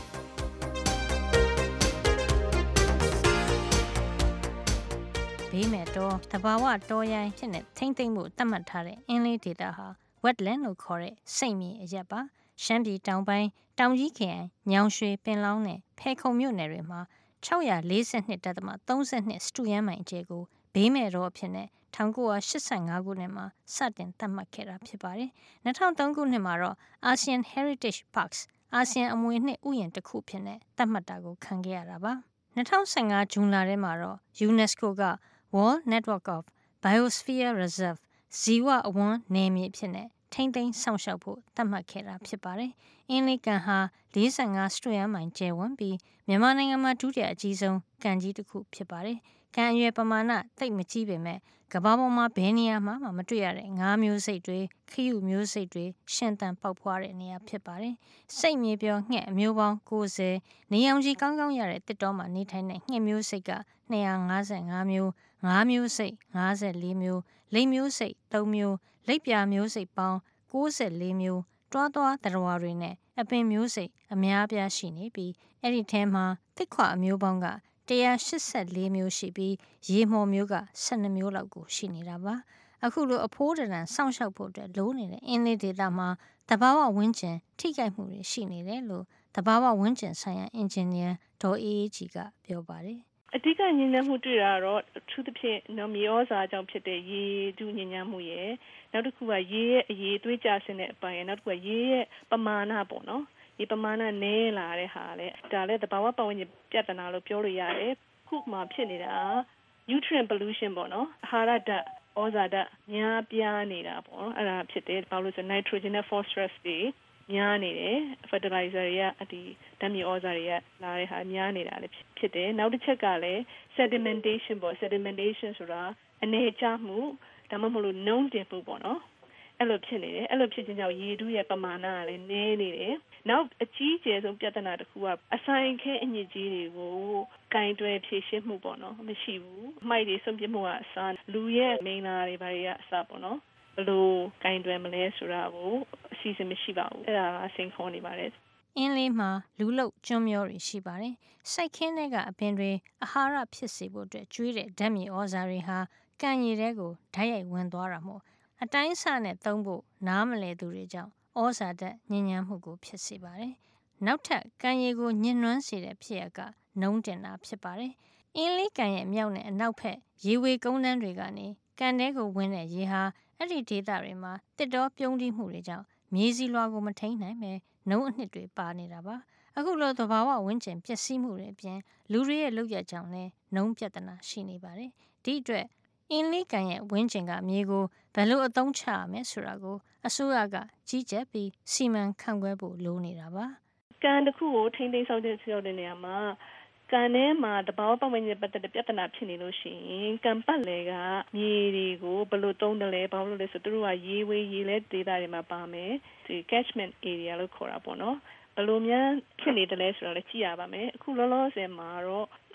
Speaker 5: ။ဘေးမဲ့တော့တဘာဝတောရိုင်းဖြစ်နေထိမ့်သိမ်းဖို့သတ်မှတ်ထားတဲ့အင်းလေးဒေသဟာ wetland လို့ခေါ်တဲ့စိမ့်မြေအရပ်ပါ။ရှမ်းပြည်တောင်ပိုင်းတောင်ကြီးခရိုင်ညောင်ရွှေပင်လောင်းနဲ့ဖဲခုံမြို့နယ်တွေမှာsix four four point three two စတုရန်းမိုင်ကျဲကိုဘေးမဲ့တော့အဖြစ်နဲ့nineteen eighty-fiveခုနှစ်မှာစတင်သတ်မှတ်ခဲ့တာဖြစ်ပါတယ်။two thousand threeခုနှစ်မှာတော့ ASEAN Heritage Parks အာဆီယံအမွေအနှစ်ဥယျာဉ်တစ်ခုဖြစ်နဲ့သတ်မှတ်တာကိုခံခဲ့ရတာပါ။two thousand fifteenဇွန်လထဲမှာတော့ UNESCO က World Network of Biosphere Reserve ဇီဝအဝန်းနယ်မြေဖြစ်နဲ့ထိမ့်သိမ်းစောင့်ရှောက်ဖို့သတ်မှတ်ခဲ့တာဖြစ်ပါတယ်။အင်းလေးကန်ဟာforty-fiveစတုရန်းမိုင်ကျယ်ဝန်းပြီးမြန်မာနိုင်ငံမှာဒုတိယအကြီးဆုံးကန်ကြီးတစ်ခုဖြစ်ပါတယ်။ကန်အရွယ်ပမာဏသိပ်မကြီးပေမဲ့ကမ္ဘာပေါ်မှာဘယ်နေရာမှမတွေ့ရတဲ့ငါးမျိုးစိတ်တွေခရုမျိုးစိတ်တွေရှင်သန်ပေါက်ဖွားတဲ့နေရာဖြစ်ပါတယ်။စိတ်မြေပြောငှက်အမျိုးပေါင်းninetyနေရောင်ခြည်ကောင်းကောင်းရတဲ့တစ်တောမှာနေထိုင်တဲ့ငှက်မျိုးစိတ်ကtwo hundred fifty-fiveမျိုးငါးမျိုးစိတ်fifty-fourမျိုးလိပ်မျိုးစိတ်threeမျိုးလိပ်ပြာမျိုးစိတ်ပေါင်းninety-fourမျိုးတွားသွားသတ္တဝါတွေနဲ့အပင်မျိုးစိတ်အများအပြားရှိနေပြီးအဲ့ဒီထဲမှာသစ်ခွအမျိုးပေါင်းကone eighty-fourမျိုးရှိပြီးရေမော်မျိုးကtwelveမျိုးလောက်ကိုရှိနေတာပါအခုလိုအဖိုးတရံစောင့်ရှောက်ဖို့အတွက်လိုနေတဲ့အင်းလေးဒေသမှာတဘာဝဝန်းကျင်ထိခိုက်မှုတွေရှိနေတယ်လို့တဘာဝဝန်းကျင်ဆိုင်ရာအင်ဂျင်နီယာဒေါ်အေးအေးကြည်ကပြောပါတယ်
Speaker 20: အဓိကညဉ့်ညမ်းမှုတွေ့တာတော့အထူးသဖြင့်နော်မြေဩဇာကြောင့်ဖြစ်တဲ့ရေတူညဉ့်ညမ်းမှုရဲ့နောက်တစ်ခုကရေရဲ့အရေးသွေးကြဆင်းတဲ့အပိုင်းရဲ့နောက်တစ်ခုကရေရဲ့ပမာဏပေါ့နော်ဒီပမာဏနည်းလာတဲ့ဟာလေဒါလည်းတဘာဝပတ်ဝန်းကျင်ပြဿနာလို့ပြောလို့ရတယ်ခုမှဖြစ်နေတာ nutrient pollution ပေါ့နော်အာဟာရဓာတ်ဩဇာဓာတ်များပြားနေတာပေါ့နော်အဲ့ဒါဖြစ်တယ်ဘာလို့ဆို nitrogen နဲ့ phosphorus တွေများနေတယ် fertilizer တွေကဒီဓာတ်မြေဩဇာတွေကလာတဲ့ဟာများနေတာလည်းဖြစ်တယ်နောက်တစ်ချက်ကလည်း sedimentation ပေါ့ sedimentation ဆိုတာအနေကျမှုဒါမှမဟုတ်လို့နှုံးတင်မှုပေါ့နော်အဲ့လိုဖြစ်နေတယ်အဲ့လိုဖြစ်ခြင်းကြောင့်ရေထုရဲ့ပမာဏကလည်းနည်းနေတယ်နောက်အကြီးကျယ်ဆုံးပြဿနာတစ်ခုကအဆိုင်ခဲအညစ်အကြေးတွေကိုကင်တွယ်ဖြေရှင်းမှုပေါ့နော်မရှိဘူးအမိုက်တွေဆုံးပြမှုကအစားလူရဲ့မိန်းလာတွေဘာတွေကအစားပေါ့နော်ဘလို့ကင်တွယ်မလဲဆိုတာကိုအစီအစဉ်မရှိပါဘူးအဲ့ဒါအစိန်ခေါ်နေပါတယ်
Speaker 5: အင်းလေးမှာလူလုတ်ကျွန်းမျောတွေရှိပါတယ်စိုက်ခင်းတွေကအပင်တွေအာဟာရဖြစ်စေဖို့အတွက်ကျွေးတဲ့ဓာတ်မြေဩဇာတွေဟာကံရည်တွေကိုဓာတ်ရိုက်ဝင်သွားတာမို့အတိုင်းအဆနဲ့သုံးဖို့နားမလည်သူတွေကြောင့်ဩဇာဓာတ်ညဉ့်ညမ်းမှုကိုဖြစ်စေပါတယ်နောက်ထပ်ကံရည်ကိုညှဉ်းနှွမ်းစေတဲ့ဖြစ်ရပ်ကနှုံးတင်တာဖြစ်ပါတယ်အင်းလေးကံရဲ့မြောက်နဲ့အနောက်ဖက်ရေဝေကုန်းတန်းတွေကနေကံထဲကိုဝင်တဲ့ရေဟာအဲ့ဒီဒေသတွေမှာတစ်တောပြုံးတိမှုတွေကြောင့်မြေစီလွှာကိုမထိန်းနိုင်ပဲနှုံးအနှစ်တွေပါနေတာပါအခုလိုသဘာဝဝန်းကျင်ပျက်စီးမှုတွေအပြင်လူတွေရဲ့လုပ်ရကြောင်းလည်းနှုံးပြဿနာရှိနေပါတယ်ဒီအတွက်အင်းလေးကန်ရဲ့ဝန်းကျင်ကမြေကိုဘယ်လိုအသုံးချရမလဲဆိုတာကိုအစိုးရကကြီးကြပ်ပြီးစီမံခန့်ခွဲဖို့လိုနေတာပါ
Speaker 20: ကံတစ်ခုကိုထိန်းသိမ်းဆောင်တဲ့ဆောက်တဲ့နေရာမှာကံထဲမှာတဘာဝပတ်ဝန်းကျင်ပတ်သက်တဲ့ပြဿနာဖြစ်နေလို့ရှိရင်ကံပတ်လေကမြေတွေကိုဘယ်လိုသုံးတယ်လဲဘာလို့လဲဆိုသူတို့ကရေဝေးရေလဲဒေသတွေမှာပါမယ်ဒီ catchment area လို့ခေါ်တာပေါ့နော်ဘယ်လိုများဖြစ်နေတယ်လဲဆိုတော့လည်းကြည့်ရပါမယ်အခုလောလောဆယ်မှာတော့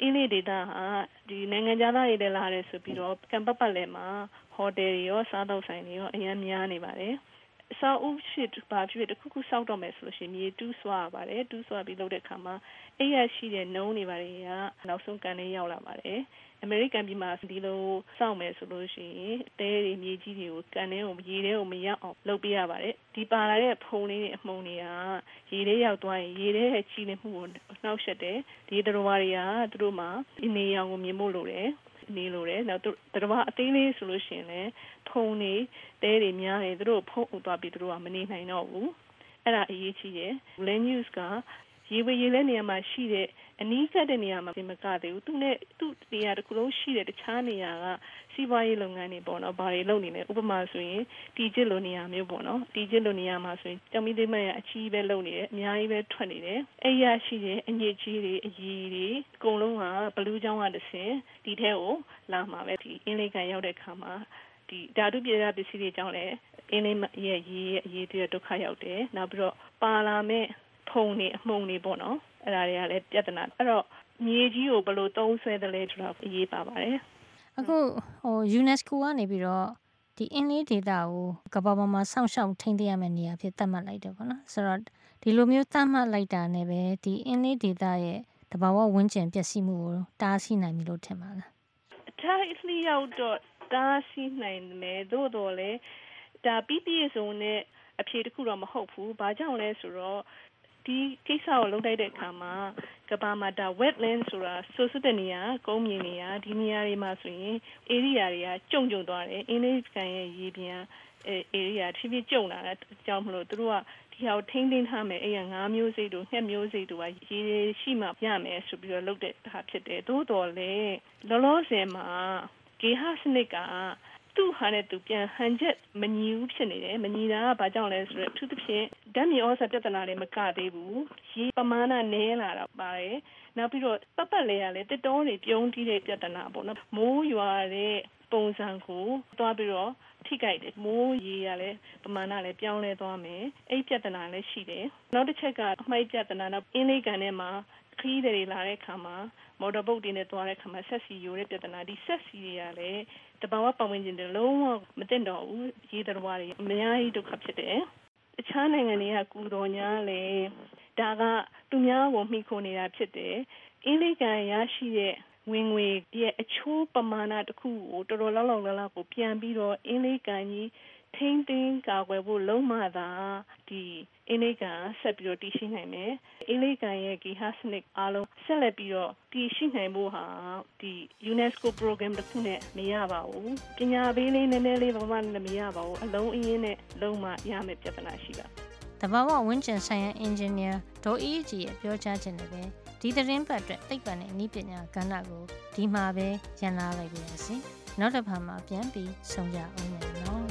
Speaker 20: အင်းလေးဒေတာဟာဒီနိုင်ငံခြားသားတွေလာတယ်ဆိုပြီးတော့ကံပတ်ပတ်လဲမှာဟိုတယ်တွေရောစားသောက်ဆိုင်တွေရောအများများနေပါတယ်အဆောက်အဦဖြစ်ပါဖြစ်တခုခုစောက်တော့မယ်ဆိုလို့ရှိရင်မြေတူးဆွာပါတယ်တူးဆွာပြီးလုပ်တဲ့အခါမှာအဲ့ရရှိတဲ့နှုံးတွေပါတယ်ကနောက်ဆုံးကန်လေးရောက်လာပါတယ်အမေရိကန်ပြည်မှာဒီလိုစောင့်မယ်ဆိုလို့ရှိရင်တဲတွေမြေကြီးတွေကိုကန်ထဲကိုရေထဲကိုမရောက်အောင်လုပ်ပေးရပါတယ်ဒီပါလာတဲ့ဖုံလေးတွေအမှုန်တွေကရေထဲရောက်သွားရင်ရေထဲရဲ့ချီနေမှုကိုနှောက်ယှက်တယ်ဒီသတ္တဝါတွေကသူတို့မှာနေရောင်ကိုမြင်ဖို့လိုတယ်နေလို့တယ်နောက်သတ္တဝါအသေးလေးဆိုလို့ရှိရင်လည်းဖုံတွေတဲတွေများတယ်သူတို့ဖုံးဥသွားပြီးသူတို့ကမနေနိုင်တော့ဘူးအဲ့ဒါအရေးကြီးတယ် land use ကရေဝေရေလဲနေရာမှာရှိတဲ့အနီးကပ်တဲ့နေရာမှာမကသေးဘူးသူနဲ့သူ့နေရာတစ်ခုလုံးရှိတဲ့တခြားနေရာကစီးပွားရေးလုပ်ငန်းတွေပေါ့နော်ဘာတွေလုပ်နေလဲဥပမာဆိုရင်တီကျစ်လိုနေရာမျိုးပေါ့နော်တီကျစ်လိုနေရာမှာဆိုရင်ကြောင်မီသိမ့်ရဲ့အချီးပဲလုပ်နေတယ်အများကြီးပဲထွက်နေတယ်အဲ့ရရှိတဲ့အညစ်အကြေးတွေအရည်တွေအကုန်လုံးကဘလူးချောင်းကတစ်ဆင့်ဒီထဲကိုလာမှာပဲဒီအင်းလေးကန်ရောက်တဲ့ခါမှာဒီဓာတုပြေရပစ္စည်းတွေကြောင့်လည်းအင်းလေးရဲ့ရေရဲ့အရည်တွေဒုက္ခရောက်တယ်နောက်ပြီးတော့ပါလာမဲ့ဖုံနေအမှုန်နေပေါ့နော်အဲ့ဒါတွေကလည်းပြဿနာအဲ့တော့မြေကြီးကိုဘယ်လိုသုံးဆွဲတယ်လဲဆိုတာအရေးပါပါတယ်
Speaker 5: အခုဟို UNESCO ကနေပြီးတော့ဒီအင်းလေးဒေတာကိုကမ္ဘာပေါ်မှာစောင့်ရှောက်ထိန်းသိမ်းရမယ့်နေရာဖြစ်သတ်မှတ်လိုက်တယ်ပေါ့နော်ဆိုတော့ဒီလိုမျိုးသတ်မှတ်လိုက်တာနဲ့ပဲဒီအင်းလေးဒေတာရဲ့တဘာဝဝန်းကျင်ပျက်စီးမှုကိုတားဆီးနိုင်ပြီလို့ထင်ပါလား
Speaker 20: အထားအလျောက်တော့တားဆီးနိုင်မယ်သို့တော်လည်းဒါပြီးပြည့်စုံတဲ့အဖြေတစ်ခုတော့မဟုတ်ဘူးဘာကြောင့်လဲဆိုတော့ဒီကိစ္စကိုလုပ်လိုက်တဲ့အခါမှာကဘာမှာဒါ wetland ဆိုတာဆိုးစတဲ့နေရာကုန်းမြေနေရာဒီနေရာတွေမှာဆိုရင် area တွေကကျုံကျုံသွားတယ်အင်းလေးကန်ရဲ့ရေပြင်အဲ area ဖြည်းဖြည်းကျုံလာတဲ့အကြောင်းမလို့သူတို့ကဒီဟာကိုထိန်းသိမ်းထားမယ်အဲ့ရငါးမျိုးစိတ်တို့ငှက်မျိုးစိတ်တို့ကရေရှိမှရမယ်ဆိုပြီးတော့လုပ်တဲ့ဟာဖြစ်တယ်သို့တော်လည်းလောလောဆယ်မှာဂေဟစနစ်ကသူ့ဟာနဲ့သူပြန်ဟန်ချက်မညီဘူးဖြစ်နေတယ်မညီတာကဘာကြောင့်လဲဆိုတော့အထူးသဖြင့်ဓာတ်မြေဩဇာပြဿနာတွေမကသေးဘူးရေပမာဏနည်းလာတာပါတယ်နောက်ပြီးတော့ပတ်ပတ်လဲရလဲတစ်တောတွေပြုံးတီးတဲ့ပြဿနာပေါ့နော်မိုးရွာတဲ့ပုံစံကိုသွားပြီးတော့ထိကြိုက်တယ်မိုးရေရလဲပမာဏလဲပြောင်းလဲသွားမယ်အဲ့ပြဿနာလည်းရှိတယ်နောက်တစ်ချက်ကအမှိုက်ပြဿနာတော့အင်းလေးကန်ထဲမှာခီးတွေလာတဲ့ခါမှာမော်တော်ဘုတ်တွေနဲ့သွားတဲ့ခါမှာဆက်စီယိုတဲ့ပြဿနာဒီဆက်စီတွေကလည်းတဘာဝပတ်ဝန်းကျင်တွေလုံးဝမတင်တော့ဘူးရေတဘာဝတွေအများကြီးဒုက္ခဖြစ်တယ်တခြားနိုင်ငံတွေကကူတော်ညာလေဒါကသူများကိုမှီခိုနေတာဖြစ်တယ်အင်းလေးကန်ရရှိတဲ့ဝင်ငွေရဲ့အချိုးပမာဏတစ်ခုကိုတော်တော်လောက်လောက်လောက်လောက်ကိုပြန်ပြီးတော့အင်းလေးကန်ကြီးထိန်းသိမ်းကာကွယ်ဖို့လုံးမသာဒီအင်းလေးကန်ဆက်ပြီးတော့တည်ရှိနိုင်မယ်အင်းလေးကန်ရဲ့ဂေဟစနစ်အားလုံးဆက်လက်ပြီးတော့တည်ရှိနိုင်ဖို့ဟာဒီ UNESCO program တစ်ခုနဲ့မရပါဘူးပညာပေးလေးနည်းနည်းလေးဘာမှလည်းမရပါဘူးအလုံးအင်းနဲ့လုံးမရမယ်ပြဿနာရှိပါ
Speaker 5: တဘာဝဝန်းကျင်ဆိုင်ရာအင်ဂျင်နီယာဒေါ်အေးကြီးရဲ့ပြောကြားချက်နဲ့ပဲဒီသတင်းပတ်အတွက်သိပ္ပံနဲ့အနည်းပညာကဏ္ဍကိုဒီမှာပဲရန်လာလိုက်ပါရစေနောက်တစ်ခါမှပြန်ပြီးဆုံကြအောင်မယ်နော်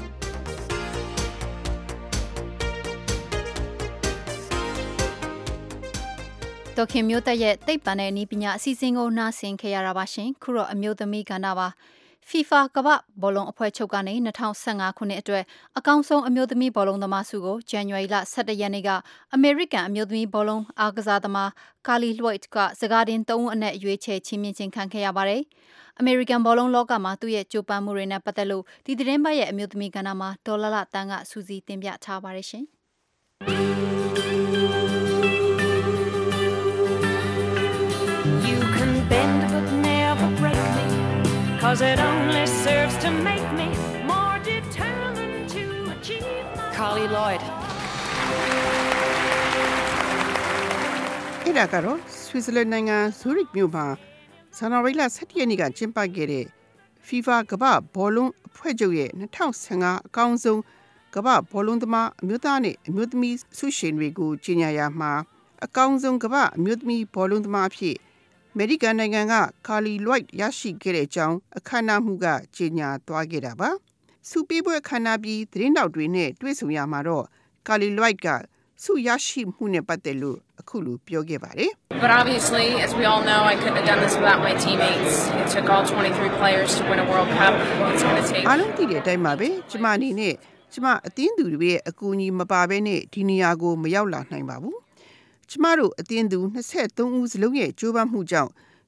Speaker 2: ဒေါခင်မျိုးသက်ရဲ့သိပ္ပံနဲ့အနည်းပညာအစီအစဉ်ကိုနားဆင်ခဲ့ရတာပါရှင်ခုတော့အမျိုးသမီးကဏ္ဍပါFIFA ကမ္ဘာဘောလုံးအဖွဲ့ချုပ်ကနေ၂၀၁၅ခုနှစ်အတွက်အကောင်းဆုံးအမျိုးသမီးဘောလုံးသမားဆုကိုဇန်နဝါရီလ၁၁ရက်နေ့ကအမေရိကန်အမျိုးသမီးဘောလုံးအားကစားသမားကာလီလွိုက်ကစကားတင်၃ဦးအနက်ရွေးချယ်ချီးမြှင့်ခြင်းခံခဲ့ရပါတယ်။အမေရိကန်ဘောလုံးလောကမှာသူ့ရဲ့ကြိုးပမ်းမှုတွေနဲ့ပတ်သက်လို့ဒီသတင်းပတ်ရဲ့အမျိုးသမီးကဏ္ဍမှာဒေါ်လာလတန်းကစူးစီးတင်ပြထားပါတယ်ရှင်။
Speaker 6: You can bend but never break me cause it only serves to make me more determined to achieve my Carly Lloyd
Speaker 10: အဲ့ဒါကတော့ဆွစ်ဇာလန်နိုင်ငံဇူရစ်မြို့မှာဇန်နဝါရီလ၁၁ရက်နေ့ကကျင်းပခဲ့တဲ့ FIFA ကမ္ဘာဘောလုံးအဖွဲ့ချုပ်ရဲ့၂၀၁၅အကောင်းဆုံးကမ္ဘာဘောလုံးသမားအမျိုးသားနဲ့အမျိုးသမီးဆုရှင်တွေကိုကြေညာရမှာအကောင်းဆုံးကမ္ဘာအမျိုးသမီးဘောလုံးသမားအဖြစ်အမေရိကန်နိုင်ငံကကာလီလွိုက်ရရှိခဲ့တဲ့အကြောင်းအခမ်းအနားမှုကကြေညာသွားခဲ့တာပါဆုပေးပွဲအခမ်းအနားပြီးသတင်းတောက်တွေနဲ့တွေ့ဆုံရမှာတော့ကာလီလွိုက်ကဆုရရှိမှုနဲ့ပတ်သက်လို့အခုလိုပြောခဲ့ပါတယ်
Speaker 23: But obviously as we all know I couldn't have done this without my teammates it took all twenty-three players to win a World Cup it's going to take
Speaker 10: အားလုံးသိတဲ့အတိုင်းပါပဲကျမအနေနဲ့ကျမအသင်းသူတွေရဲ့အကူအညီမပါဘဲနဲ့ဒီနေရာကိုမရောက်လာနိုင်ပါဘူးကျမတို့အသင်းသူ၂၃ဦးစလုံးရဲ့ကြိုးပမ်းမှုကြောင့်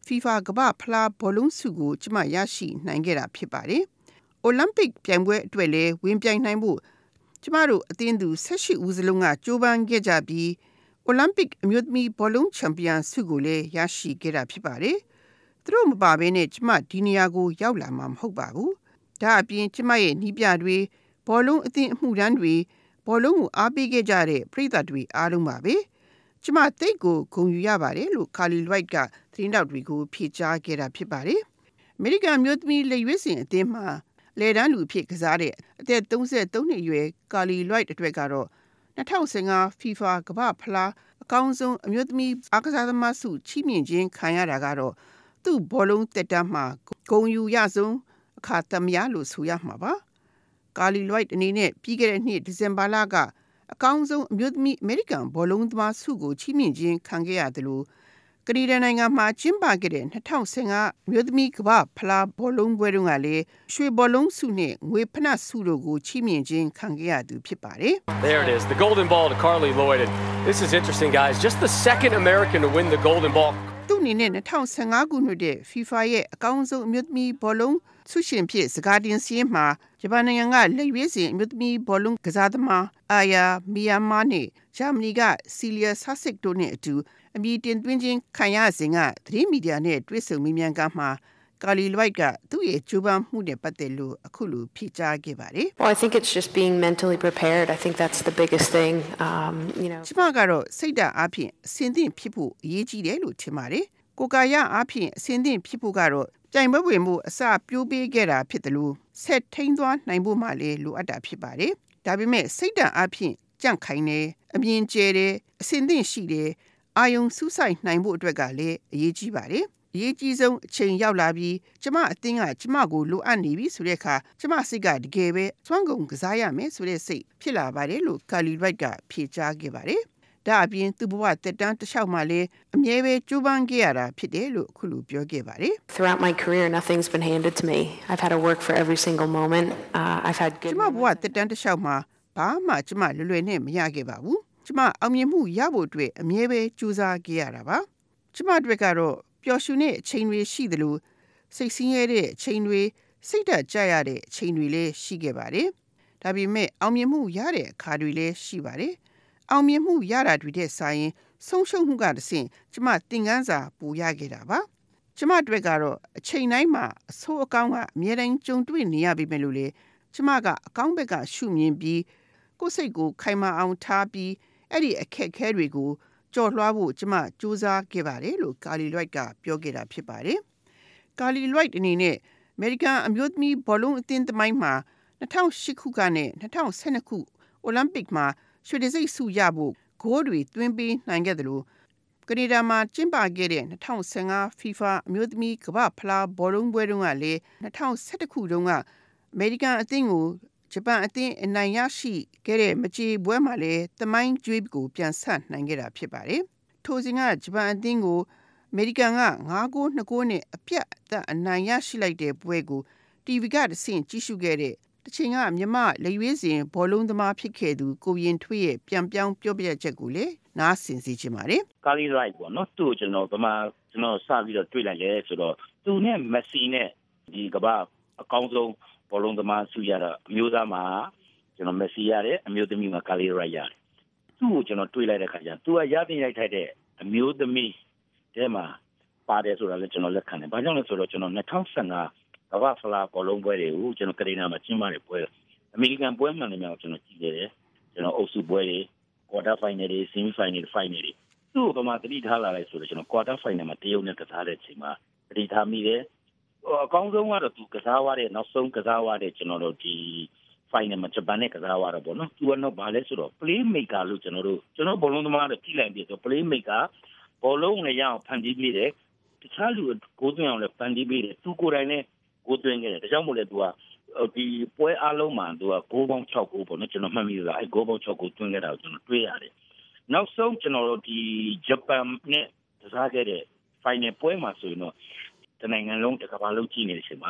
Speaker 10: FIFA ကမ္ဘာဖလားဘောလုံးဆုကိုကျမရရှိနိုင်ခဲ့တာဖြစ်ပါတယ်။ Olympic ပြိုင်ပွဲအတွက်လည်းဝင်ပြိုင်နိုင်ဖို့ကျမတို့အသင်းသူ၁၈ဦးစလုံးကကြိုးပမ်းခဲ့ကြပြီး Olympic အမျိုးသမီးဘောလုံးချန်ပီယံဆုကိုလည်းရရှိခဲ့တာဖြစ်ပါတယ်။သူတို့မပါဘဲနဲ့ကျမဒီနေရာကိုရောက်လာမှာမဟုတ်ပါဘူး။ဒါအပြင်ကျမရဲ့နီးပြတွေဘောလုံးအသင်းအမှုထမ်းတွေဘောလုံးကိုအားပေးခဲ့ကြတဲ့ပရိသတ်တွေအားလုံးပါပဲ။ကျမသိတ်ကိုဂုဏ်ယူရပါတယ်လို့ Carly Lloyd ကသတင်းတောက်တွေကိုဖြေကြားခဲ့တာဖြစ်ပါတယ်။ အမေရိကန်မျိုးသမီးလက်ရွေးစင်အသင်းမှာလေတန်းလူဖြစ်ကစားတဲ့အသက်၃၃နှစ်အရွယ် Carly Lloyd အတွက်ကတော့၂၀၁၅ FIFA ကမ္ဘာဖလားအကောင်းဆုံးအမျိုးသမီးအားကစားသမားဆုချီးမြှင့်ခြင်းခံရတာကတော့သူ့ဘောလုံးသက်တမ်းမှာဂုဏ်ယူရဆုံးအခါသမယလို့ဆိုရမှာပါ။ Carly Lloyd အနေနဲ့ပြီးခဲ့တဲ့နှစ်ဒီဇင်ဘာလကအကောင်းဆုံးအမျိုးသမီးအမေရိကန်ဘောလုံးသမားဆုကိုချီးမြှင့်ခြင်းခံခဲ့ရသလိုကနေဒါနိုင်ငံမှာကျင်းပခဲ့တဲ့၂၀၁၅အမျိုးသမီးကမ္ဘာဖလားဘောလုံးပွဲတုန်းကလည်းရွှေဘောလုံးဆုနဲ့ငွေဖိနပ်ဆုတို့ကိုချီးမြှင့်ခြင်းခံခဲ့ရသူဖြစ်ပါတယ်။
Speaker 8: There it is, the golden ball to Carly Lloyd. And this is interesting, guys. Just the second American to win the golden ball.
Speaker 10: သူ့အနေနဲ့၂၀၁၅ခုနှစ်တဲ့ FIFA ရဲ့အကောင်းဆုံးအမျိုးသမီးဘောလုံးဆုရှင်ဖြစ်စကားတင်စည်းမှာဂျပန်နိုင်ငံကလက်ရွေးစင်အမျိုးသမီးဘောလုံးကစားသမားအာယာမီယာမာနဲ့ဂျာမနီကစီလီယာဆာဆစ်တို့နဲ့အတူအမည်တင်သွင်းခြင်းခံရစဉ်ကသတင်းမီဒီယာနဲ့တွေ့ဆုံမေးမြန်းခန်းမှာCarly Lloyd ကသူ့ရဲ့ကြိုးပမ်းမှုနဲ့ပတ်သက်လို့အခုလိုဖြေကြားခဲ့ပါတယ်။
Speaker 23: Well, I think it's just being mentally prepared. I think that's the biggest thing. Um, you know.
Speaker 10: ကျမကတော့စိတ်ဓာတ်အားဖြင့်အဆင်သင့်ဖြစ်ဖို့အရေးကြီးတယ်လို့ထင်ပါတယ်။ကိုယ်ကာယအားဖြင့်အဆင်သင့်ဖြစ်ဖို့ကတော့ပြိုင်ပွဲဝင်မှုအစပြိုးပေးခဲ့တာဖြစ်တယ်လို့ဆက်ထိန်သွားနိုင်ဖို့မှလည်းလိုအပ်တာဖြစ်ပါတယ်။ဒါပေမဲ့စိတ်ဓာတ်အားဖြင့်ကြန့်ခိုင်တယ်အမြင်ကျဲတယ်အဆင်သင့်ရှိတယ်အာယုံစူးစိုက်နိုင်ဖို့အတွက်ကလည်းအရေးကြီးပါတယ်။အရေးကြီးဆုံးအချိန်ရောက်လာပြီးကျမအသင်းကကျမကိုလိုအပ်နေပြီဆိုတဲ့အခါကျမစိတ်ကတကယ်ပဲစွမ်းကုန်ကစားရမယ်ဆိုတဲ့စိတ်ဖြစ်လာပါတယ်လို့ Carly Lloyd ကဖြေကြားခဲ့ပါတယ်။ဒါအပြင်သူ့ဘဝတက်တန်းတစ်လျှောက်မှာလည်းအမြဲပဲကြိုးပမ်းခဲ့ရတာဖြစ်တယ်လို့အခုလိုပြောခဲ့ပါတယ်။
Speaker 23: Throughout my career, nothing's been handed to me. I've had to work for every single moment. Uh, I've had good.
Speaker 10: ကျမဘဝတက်တန်းတစ်လျှောက်မှာဘာမှကျမလွယ်လွယ်နဲ့မရခဲ့ပါဘူး။ကျမအောင်မြင်မှုရဖို့အတွက်အမြဲပဲကြိုးစားခဲ့ရတာပါ။ကျမအတွက်ကတော့ပျော်ရွှင်တဲ့အချိန်တွေရှိသလိုစိတ်ဆင်းရဲတဲ့အချိန်တွေစိတ်ဓာတ်ကျရတဲ့အချိန်တွေလည်းရှိခဲ့ပါတယ်။ဒါပေမဲ့အောင်မြင်မှုရတဲ့အခါတွေလည်းရှိပါတယ်။အောင်မြင်မှုရတာတွေတဲ့ဆိုင်ဆုံးရှုံးမှုကတဆင့်ကျမသင်ခန်းစာပိုရခဲ့တာပါ။ကျမအတွက်ကတော့အချိန်တိုင်းမှာအဆိုးအကောင်းကအမြဲတမ်းကြုံတွေ့နေရပြီမဲ့လို့လေကျမကအကောင်းဘက်ကရှုမြင်ပြီးကိုယ်စိတ်ကိုခိုင်မာအောင်ထားပြီးအဲ့ဒီအခက်အခဲတွေကိုကြော်လွှားဖို့ကျမစူးစမ်းခဲ့ပါတယ်လို့ Carly Lloyd ကပြောခဲ့တာဖြစ်ပါတယ်။ Carly Lloyd အနေနဲ့ American အမျိုးသမီးဘောလုံးအသင်းသမိုင်းမှာ၂၀၀၈ခုကနဲ့၂၀၁၂ခု Olympic မှာရွှေတံဆိပ်ဆုရဖို့ဂိုးတွေသွင်းပေးနိုင်ခဲ့တယ်လို့ကနေဒါမှာကျင်းပခဲ့တဲ့၂၀၁၅ FIFA အမျိုးသမီးကမ္ဘာဖလားဘောလုံးပွဲတုန်းကလည်း၂၀၁၁ခုတုန်းက American အသင်းကိုဂျပန်အသင်းအနိုင်ရရှိခဲ့တဲ့မကြေပွဲမှာလည်းသမိုင်းကျွေးကိုပြန်ဆနိုင်ခဲ့တာဖြစ်ပါတယ်။ထိုစဉ်ကဂျပန်အသင်းကိုအမေရိကန်က၅ဂိုး၂ဂိုးနဲ့အပြတ်အသတ်အနိုင်ရရှိလိုက်တဲ့ပွဲကို တီဗီ ကတဆင့်ကြည့်ရှုခဲ့တဲ့တချိန်ကမြန်မာလက်ရွေးစင်ဘောလုံးသမားဖြစ်ခဲ့သူကိုရင်ထွေးရဲ့ပြန်ပြောင်းပြောပြချက်ကိုလည်းနားဆင်စေချင်ပါတယ်။
Speaker 12: Carly Lloyd ပေါ့နော်သူ့ကျွန်တော်ဗမာကျွန်တော်စပြီးတော့တွေ့လိုက်လဲဆိုတော့သူနဲ့မက်ဆီနဲ့ဒီကမ္ဘာအကောင်းဆုံးဘောလုံးသမားဆုရတော့အမျိုးသားမှာကျွန်တော်မက်ဆီရတယ်အမျိုးသမီးမှာ Carly Lloyd ရတယ်သူ့ကိုကျွန်တော်တွေ့လိုက်တဲ့ခါကျသူကရတင်ရိုက်ထိုက်တဲ့အမျိုးသမီးတဲမှာပါတယ်ဆိုတာလည်းကျွန်တော်လက်ခံတယ်။ဘာကြောင့်လဲဆိုတော့ကျွန်တော်၂၀၁၅ကမ္ဘာဖလားဘောလုံးပွဲတွေကိုကျွန်တော်ကနေဒါမှာကျင်းပတဲ့ပွဲအမေရိကန်ပွဲမှန်တယ်များကျွန်တော်ကြည့်ခဲ့တယ်။ကျွန်တော်အုပ်စုပွဲတွေ quarter final တွေ semi final final တွေသူ့ကိုဗမာတတိထားလာလိုက်ဆိုတော့ကျွန်တော် quarter final မှာတရုတ်နဲ့ကစားတဲ့အချိန်မှာတတိထားမိတယ်။အကောင်းဆုံးကတော့သူကစားသွားတဲ့နောက်ဆုံးကစားသွားတဲ့ကျွန်တော်တို့ဒီ final မှာဂျပန်နဲ့ကစားသွားတော့ဗောနော်သူကတော့ဘာလဲဆိုတော့ play maker လို့ကျွန်တော်တို့ကျွန်တော်ဘောလုံးသမားတွေကြည့်လိုက်ပြီဆို play maker ဘောလုံးနဲ့ရအောင်ဖန်တီးပေးတယ်တခြားလူကိုသွင်းအောင်လည်းဖန်တီးပေးတယ်သူကိုယ်တိုင်လည်းကိုသွင်းခဲ့တယ်ဒါကြောင့်မို့လဲသူကဒီပွဲအားလုံးမှာသူကဂိုးပေါင်း၆ဂိုးပေါ့နော်ကျွန်တော်မှတ်မိလားအဲဂိုးပေါင်း၆ဂိုးသွင်းခဲ့တာကိုကျွန်တော်တွေ့ရတယ်နောက်ဆုံးကျွန်တော်တို့ဒီဂျပန်နဲ့ကစားခဲ့တဲ့ final ပွဲမှာဆိုရင်တော့တနိုင်ငံလုံးတစ်ကမ္ဘာလုံးကြည့်နေတဲ့အချိန်မှာ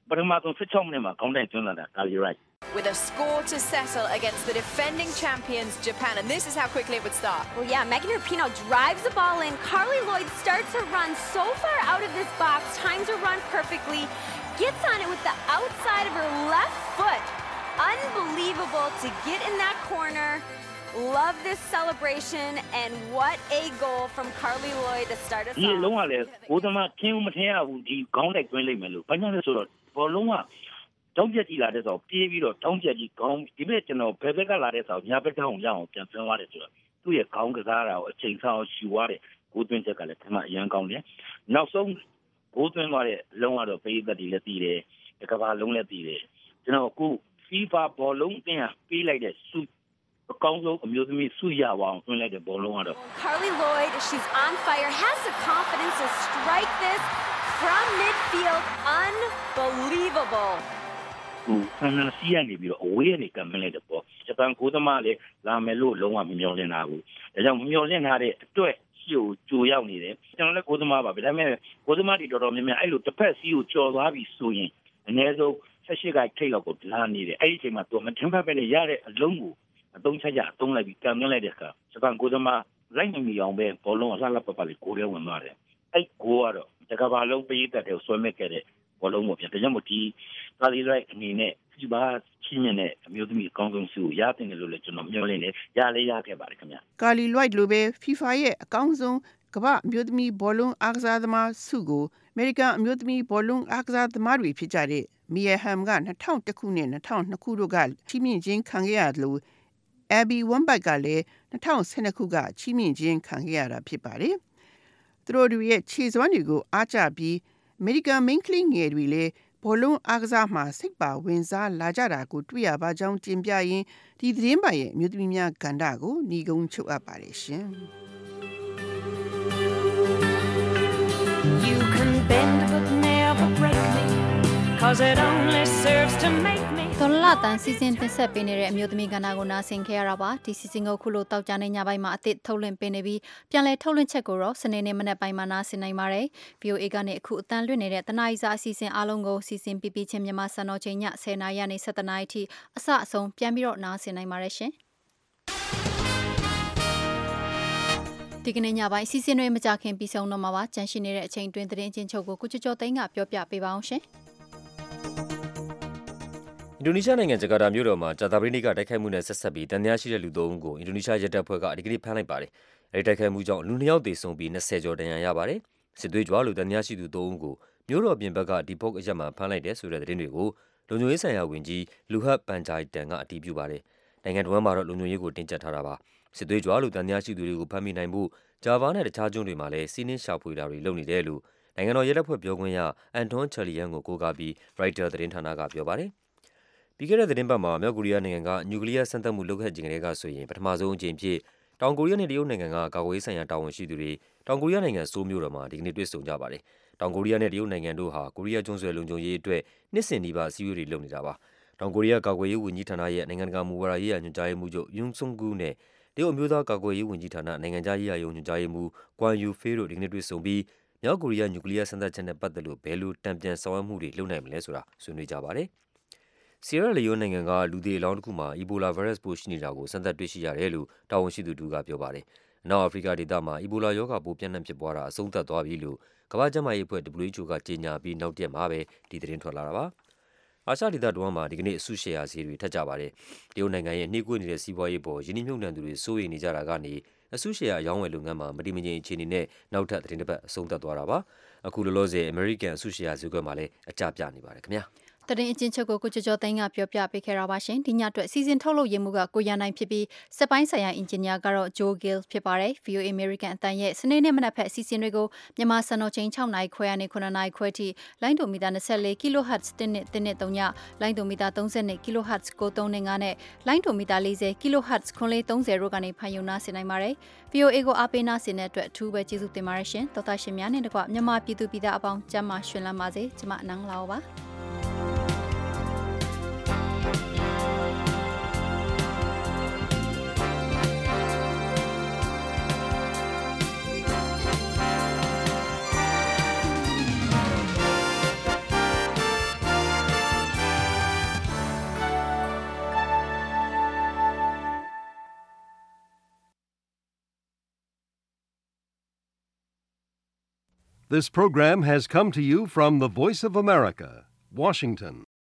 Speaker 12: ပထမဆုံးsixteenမိနစ်မှာခေါင်းတိုင်းသွင်းလာတာကာလီရိုက်
Speaker 7: With a score to settle against the defending champions Japan, and this is how quickly it would start.
Speaker 13: Well, yeah, Megan Rapinoe drives the ball in. Carly Lloyd starts her run so far out of this box, times her run perfectly, gets on it with the outside of her left foot. Unbelievable to get in that corner. Love this celebration, and what a goal from Carly Lloyd to start us off.
Speaker 12: ဒီလုံးဝလေကိုသမားထင်းမထင်းရဘူးဒီခေါင်းတိုက်သွင်းလိုက်မယ်လို့ဘာကြောင့်လဲဆိုတော့ဘောလုံးကတောင်းပြက်ကြည့်လာတဲ့ဆိုပြေးပြီးတော့တောင်းပြက်ကြီးခေါင်းဒီဘက်ကျွန်တော်ဘယ်ဘက်ကလာတဲ့ဆိုညာဘက်တောင်းရအောင်ပြန်သွင်းသွားတယ်ဆိုတော့သူ့ရဲ့ခေါင်းကစားတာကိုအချိန်ဆောင်ရှူသွားတယ်ကိုသွင်းချက်ကလည်းထမအရန်ကောင်းတယ်နောက်ဆုံးကိုသွင်းသွားတဲ့လုံးကတော့ပေးသက်တွေလည်းတည်တယ်တကဘာလုံးလည်းတည်တယ်ကျွန်တော်အခု FIFA ဘောလုံးတင်ပေးလိုက်တဲ့စုအကောင်းဆုံးအမျိုးသမီးစုရအောင်သွင်းလိုက်တဲ့ဘောလုံးကတော့
Speaker 13: Carly Lloyd, she's on fire, has the confidence to strike this from midfield. Unbelievable.
Speaker 12: ဆန်နစီရနေပြီးတော့အဝေးကနေကမ်းလိုက်တဲ့ပေါ့ဂျပန်ကိုသမားလည်းလာမယ်လို့လုံးဝမမျှော်လင့်တာဘူးဒါကြောင့်မမျှော်လင့်ထားတဲ့အတွက်ရှီကိုကြိုရောက်နေတယ်ကျွန်တော်လည်းကိုသမားပါပဲဒါပေမဲ့ကိုသမားတွေတော်တော်များများအဲ့လိုတစ်ဖက်စီကိုကြော်သွားပြီးဆိုရင်အနည်းဆုံးeighteenကထိတ်လောက်ကိုလာနေတယ်အဲ့ဒီအချိန်မှာသူမထင်ဖက်ပဲနဲ့ရတဲ့အလုံးကိုအသုံးချကြအသုံးလိုက်ပြီးကမ်းလိုက်တဲ့အခါဂျပန်ကိုသမားလိုက်နေအောင်ပဲဘောလုံးအလှလှပပလေးကိုရဲဝင်သွားတယ်အဲ့ကိုကတော့တကဘာလုံးပေးတတ်တယ်ဆွဲမဲ့ခဲ့တဲ့ဘောလုံးကိုပြန်ဒါကြောင့်မို့ဒီကာလီရိုက်အနေနဲ့ဒီဘာချင်းမြနဲ့အမျိုးသမီးအကောင်းဆုံးစုကိုရတင်တယ်လို့လည်းကျွန်တော်မျှော်လင့်နေရလေရခဲ့ပါတယ်ခင်ဗျာ
Speaker 10: Carly Lloyd လိုပဲ FIFA ရဲ့အကောင်းဆုံးကမ္ဘာအမျိုးသမီးဘောလုံးအားကစားသမားစုကို American အမျိုးသမီးဘောလုံးအားကစားသမားတွေဖြစ်ကြတဲ့ Mia Hamm ကtwo thousand oneခုနဲ့two thousand twoခုတို့ကချီးမြှင့်ခြင်းခံခဲ့ရတယ်လို့ Abby Wambach ကလည်းtwo thousand twelveခုကချီးမြှင့်ခြင်းခံခဲ့ရတာဖြစ်ပါတယ်။သူတို့ရဲ့ခြေစွမ်းတွေကိုအားကျပြီး American မိန်းကလေးငယ်တွေလည်းဘောလုံးအားကစားမှာစိတ်ပါဝင်စားလာကြတာကိုတွေ့ရပါကြောင်းတင်ပြရင်းဒီသတင်းပါရဲ့မြို့သမီးများကဏ္ဍကိုညီကုန်းချုပ်အပ်ပါတယ်ရှင်။
Speaker 6: You can bend but never break me cause it only serves to make me
Speaker 2: တော်လတန်စီစဉ်တင်ဆက်ပေးနေတဲ့အမျိုးသမီးကဏ္ဍကိုနားဆင်ခဲ့ရတာပါဒီစီစဉ်ကိုခုလိုတောက်ကြနေညပိုင်းမှာအသစ်ထုတ်လွှင့်ပေးနေပြီးပြန်လည်ထုတ်လွှင့်ချက်ကိုတော့စနေနေ့မနက်ပိုင်းမှာနားဆင်နိုင်ပါတယ် V O A ကနေအခုအတန်လွှင့်နေတဲ့တနအီစာအစီအစဉ်အားလုံးကိုစီစဉ်ပြပြချင်းမြန်မာစံတော်ချိန်ညtenနာရီကနေsevenနာရီထိအစအဆုံးပြန်ပြီးတော့နားဆင်နိုင်ပါတယ်ရှင်ဒီကနေ့ညပိုင်းစီစဉ်တွေမကြခင်ပြီးဆုံးတော့မှာပါကြန့်ရှိနေတဲ့အချိန်တွင်သတင်းချင်းချုပ်ကိုကုချကျော်သိန်းကပြောပြပေးပါအောင်ရှင်
Speaker 3: အင်ဒိုနီးရှားနိုင်ငံဂျကာတာမြို့တော်မှာကြာသပတေးနေ့ကတိုက်ခိုက်မှုနဲ့ဆက်ဆက်ပြီးတန်တရားရှိတဲ့လူသုံးဦးကိုအင်ဒိုနီးရှားရဲတပ်ဖွဲ့ကဒီကနေ့ဖမ်းလိုက်ပါတယ်။အဲဒီတိုက်ခိုက်မှုကြောင့်လူနှစ်ယောက်သေဆုံးပြီးtwentyကျော်ဒဏ်ရာရပါတယ်။စစ်သွေးကြွလို့တန်တရားရှိသူသုံးဦးကိုမြို့တော်ပြင်ဘက်ကဒီပုတ်အရက်မှာဖမ်းလိုက်တဲ့ဆိုတဲ့သတင်းတွေကိုလုံခြုံရေးဆိုင်ရာဝန်ကြီးလူဟတ်ပန်ဂျိုင်တန်ကအတည်ပြုပါတယ်။နိုင်ငံတော်မှာတော့လုံခြုံရေးကိုတင်းကျပ်ထားတာပါ။စစ်သွေးကြွလို့တန်တရားရှိသူတွေကိုဖမ်းမိနိုင်ဖို့ဂျာဗာနဲ့တခြားကျွန်းတွေမှာလည်းစီးနင်းရှာဖွေတာတွေလုပ်နေတယ်လို့နိုင်ငံတော်ရဲတပ်ဖွဲ့ပြောခွင့်ရအန်တွန်ချယ်လီယန်ကိုကိုးကားပြီးရိုက်တာသတင်းဌာနကပြောပါတယ်။ပြီးခဲ့တဲ့သတင်းပတ်မှာမြောက်ကိုရီးယားနိုင်ငံကနျူကလ িয়ার စမ်းသပ်မှုလုပ်ခဲ့ခြင်းတွေကဆိုရင်ပထမဆုံးအကြိမ်ဖြစ်တောင်ကိုရီးယားနဲ့တရုတ်နိုင်ငံကကာကွယ်ရေးဆိုင်ရာတာဝန်ရှိသူတွေတောင်ကိုရီးယားနိုင်ငံဆိုးမြို့တော်မှာဒီကနေ့တွေ့ဆုံကြပါတယ်။တောင်ကိုရီးယားနဲ့တရုတ်နိုင်ငံတို့ဟာကိုရီးယားကျွန်းဆွယ်လုံခြုံရေးအတွက်နှစ်စဉ်နီးပါးအစည်းအဝေးတွေလုပ်နေတာပါ။တောင်ကိုရီးယားကာကွယ်ရေးဝန်ကြီးဌာနရဲ့နိုင်ငံတကာမူဝါဒရေးရာညွှန်ကြားရေးမှူးချုပ်ယွန်းဆုန်ဂူနဲ့တရုတ်အမျိုးသားကာကွယ်ရေးဝန်ကြီးဌာနနိုင်ငံခြားရေးရာယုံညွှန်ကြားရေးမှူးကွမ်ယူဖေးတို့ဒီကနေ့တွေ့ဆုံပြီးမြောက်ကိုရီးယားနျူကလ িয়ার စမ်းသပ်ချက်နဲ့ပတ်သက်လို့ဘယ်လိုတံပြန်ဆောင်ရွက်မှုတွေလုပ်နိုင်မလဲဆိုတာဆွေးနွေးကြပါတယ်။ဆီယရာလီယိုနိုင်ငံကလူသေးအလောင်းတစ်ခုမှာအီဘိုလာဗိုင်းရပ်စ်ပိုးရှိနေတာကိုစမ်းသပ်တွေ့ရှိရတယ်လို့တာဝန်ရှိသူတို့ကပြောပါတယ်။အနောက်အာဖရိကဒေသမှာအီဘိုလာရောဂါပိုးပြန့်နှံ့ဖြစ်ပွားတာအဆုံးသတ်သွားပြီလို့ကမ္ဘာ့ကျန်းမာရေးအဖွဲ့ W H O ကကြေညာပြီးနောက်တရက်မှာပဲဒီသတင်းထွက်လာတာပါ။အာရှဒေသတဝန်းမှာဒီကနေ့အစုရှယ်ယာဈေးတွေထက်ကြပါတယ်။တရုတ်နိုင်ငံရဲ့နှေးကွေးနေတဲ့စီးပွားရေးပေါ်ယင်းနှိမ့်မြုပ်နှံသူတွေစိုးရိမ်နေကြတာကနေအစုရှယ်ယာအရောင်းဝယ်လုပ်ငန်းမှာမတည်မငြိမ်အခြေအနေနဲ့နောက်ထပ်သတင်းတစ်ပတ်အဆုံးသတ်သွားတာပါ။အခုလောလောဆယ်အမေရိကန်အစုရှယ်ယာဈေးကွက်မှာလည်းအကျပြနေပါတယ်ခင်ဗျာ။
Speaker 2: တရင်အချင်းချုပ်ကိုကိုကျော်ကျော်သိန်းကပြောပြပေးခဲ့တာပါရှင်ဒီညအတွက်စီစဉ်ထုတ်လုပ်ရေးမှုကကိုရန်နိုင်ဖြစ်ပြီးစက်ပိုင်းဆိုင်ရာအင်ဂျင်နီယာကတော့ဂျိုဂီလ်ဖြစ်ပါတယ် V O A American အတန်ရဲ့စနေနေ့မနက်ဖက်စီစဉ်တွေကိုမြန်မာစံတော်ချိန်sixနာရီခွဲကနေnineနာရီခွဲထိလိုင်းဒိုမီတာtwenty-four ကီလိုဟတ်ဇ်oneနှစ်oneနှစ်threeညလိုင်းဒိုမီတာthirty-twoကီလိုဟတ်ဇ်nine three fiveနဲ့လိုင်းဒိုမီတာfortyကီလိုဟတ်ဇ်four four thirtyတို့ကနေဖန်ယူနာဆင်နိုင်ပါတယ် V O A ကိုအားပေးနာဆင်တဲ့အတွက်အထူးပဲကျေးဇူးတင်ပါတယ်ရှင်တော်သားရှင်များနဲ့တကွမြန်မာပြည်သူပြည်သားအပေါင်းကျမ်းမာရှင်လန်းပါစေကျွန်မအနန်းလာပါ
Speaker 11: This program has come to you from the Voice of America, Washington.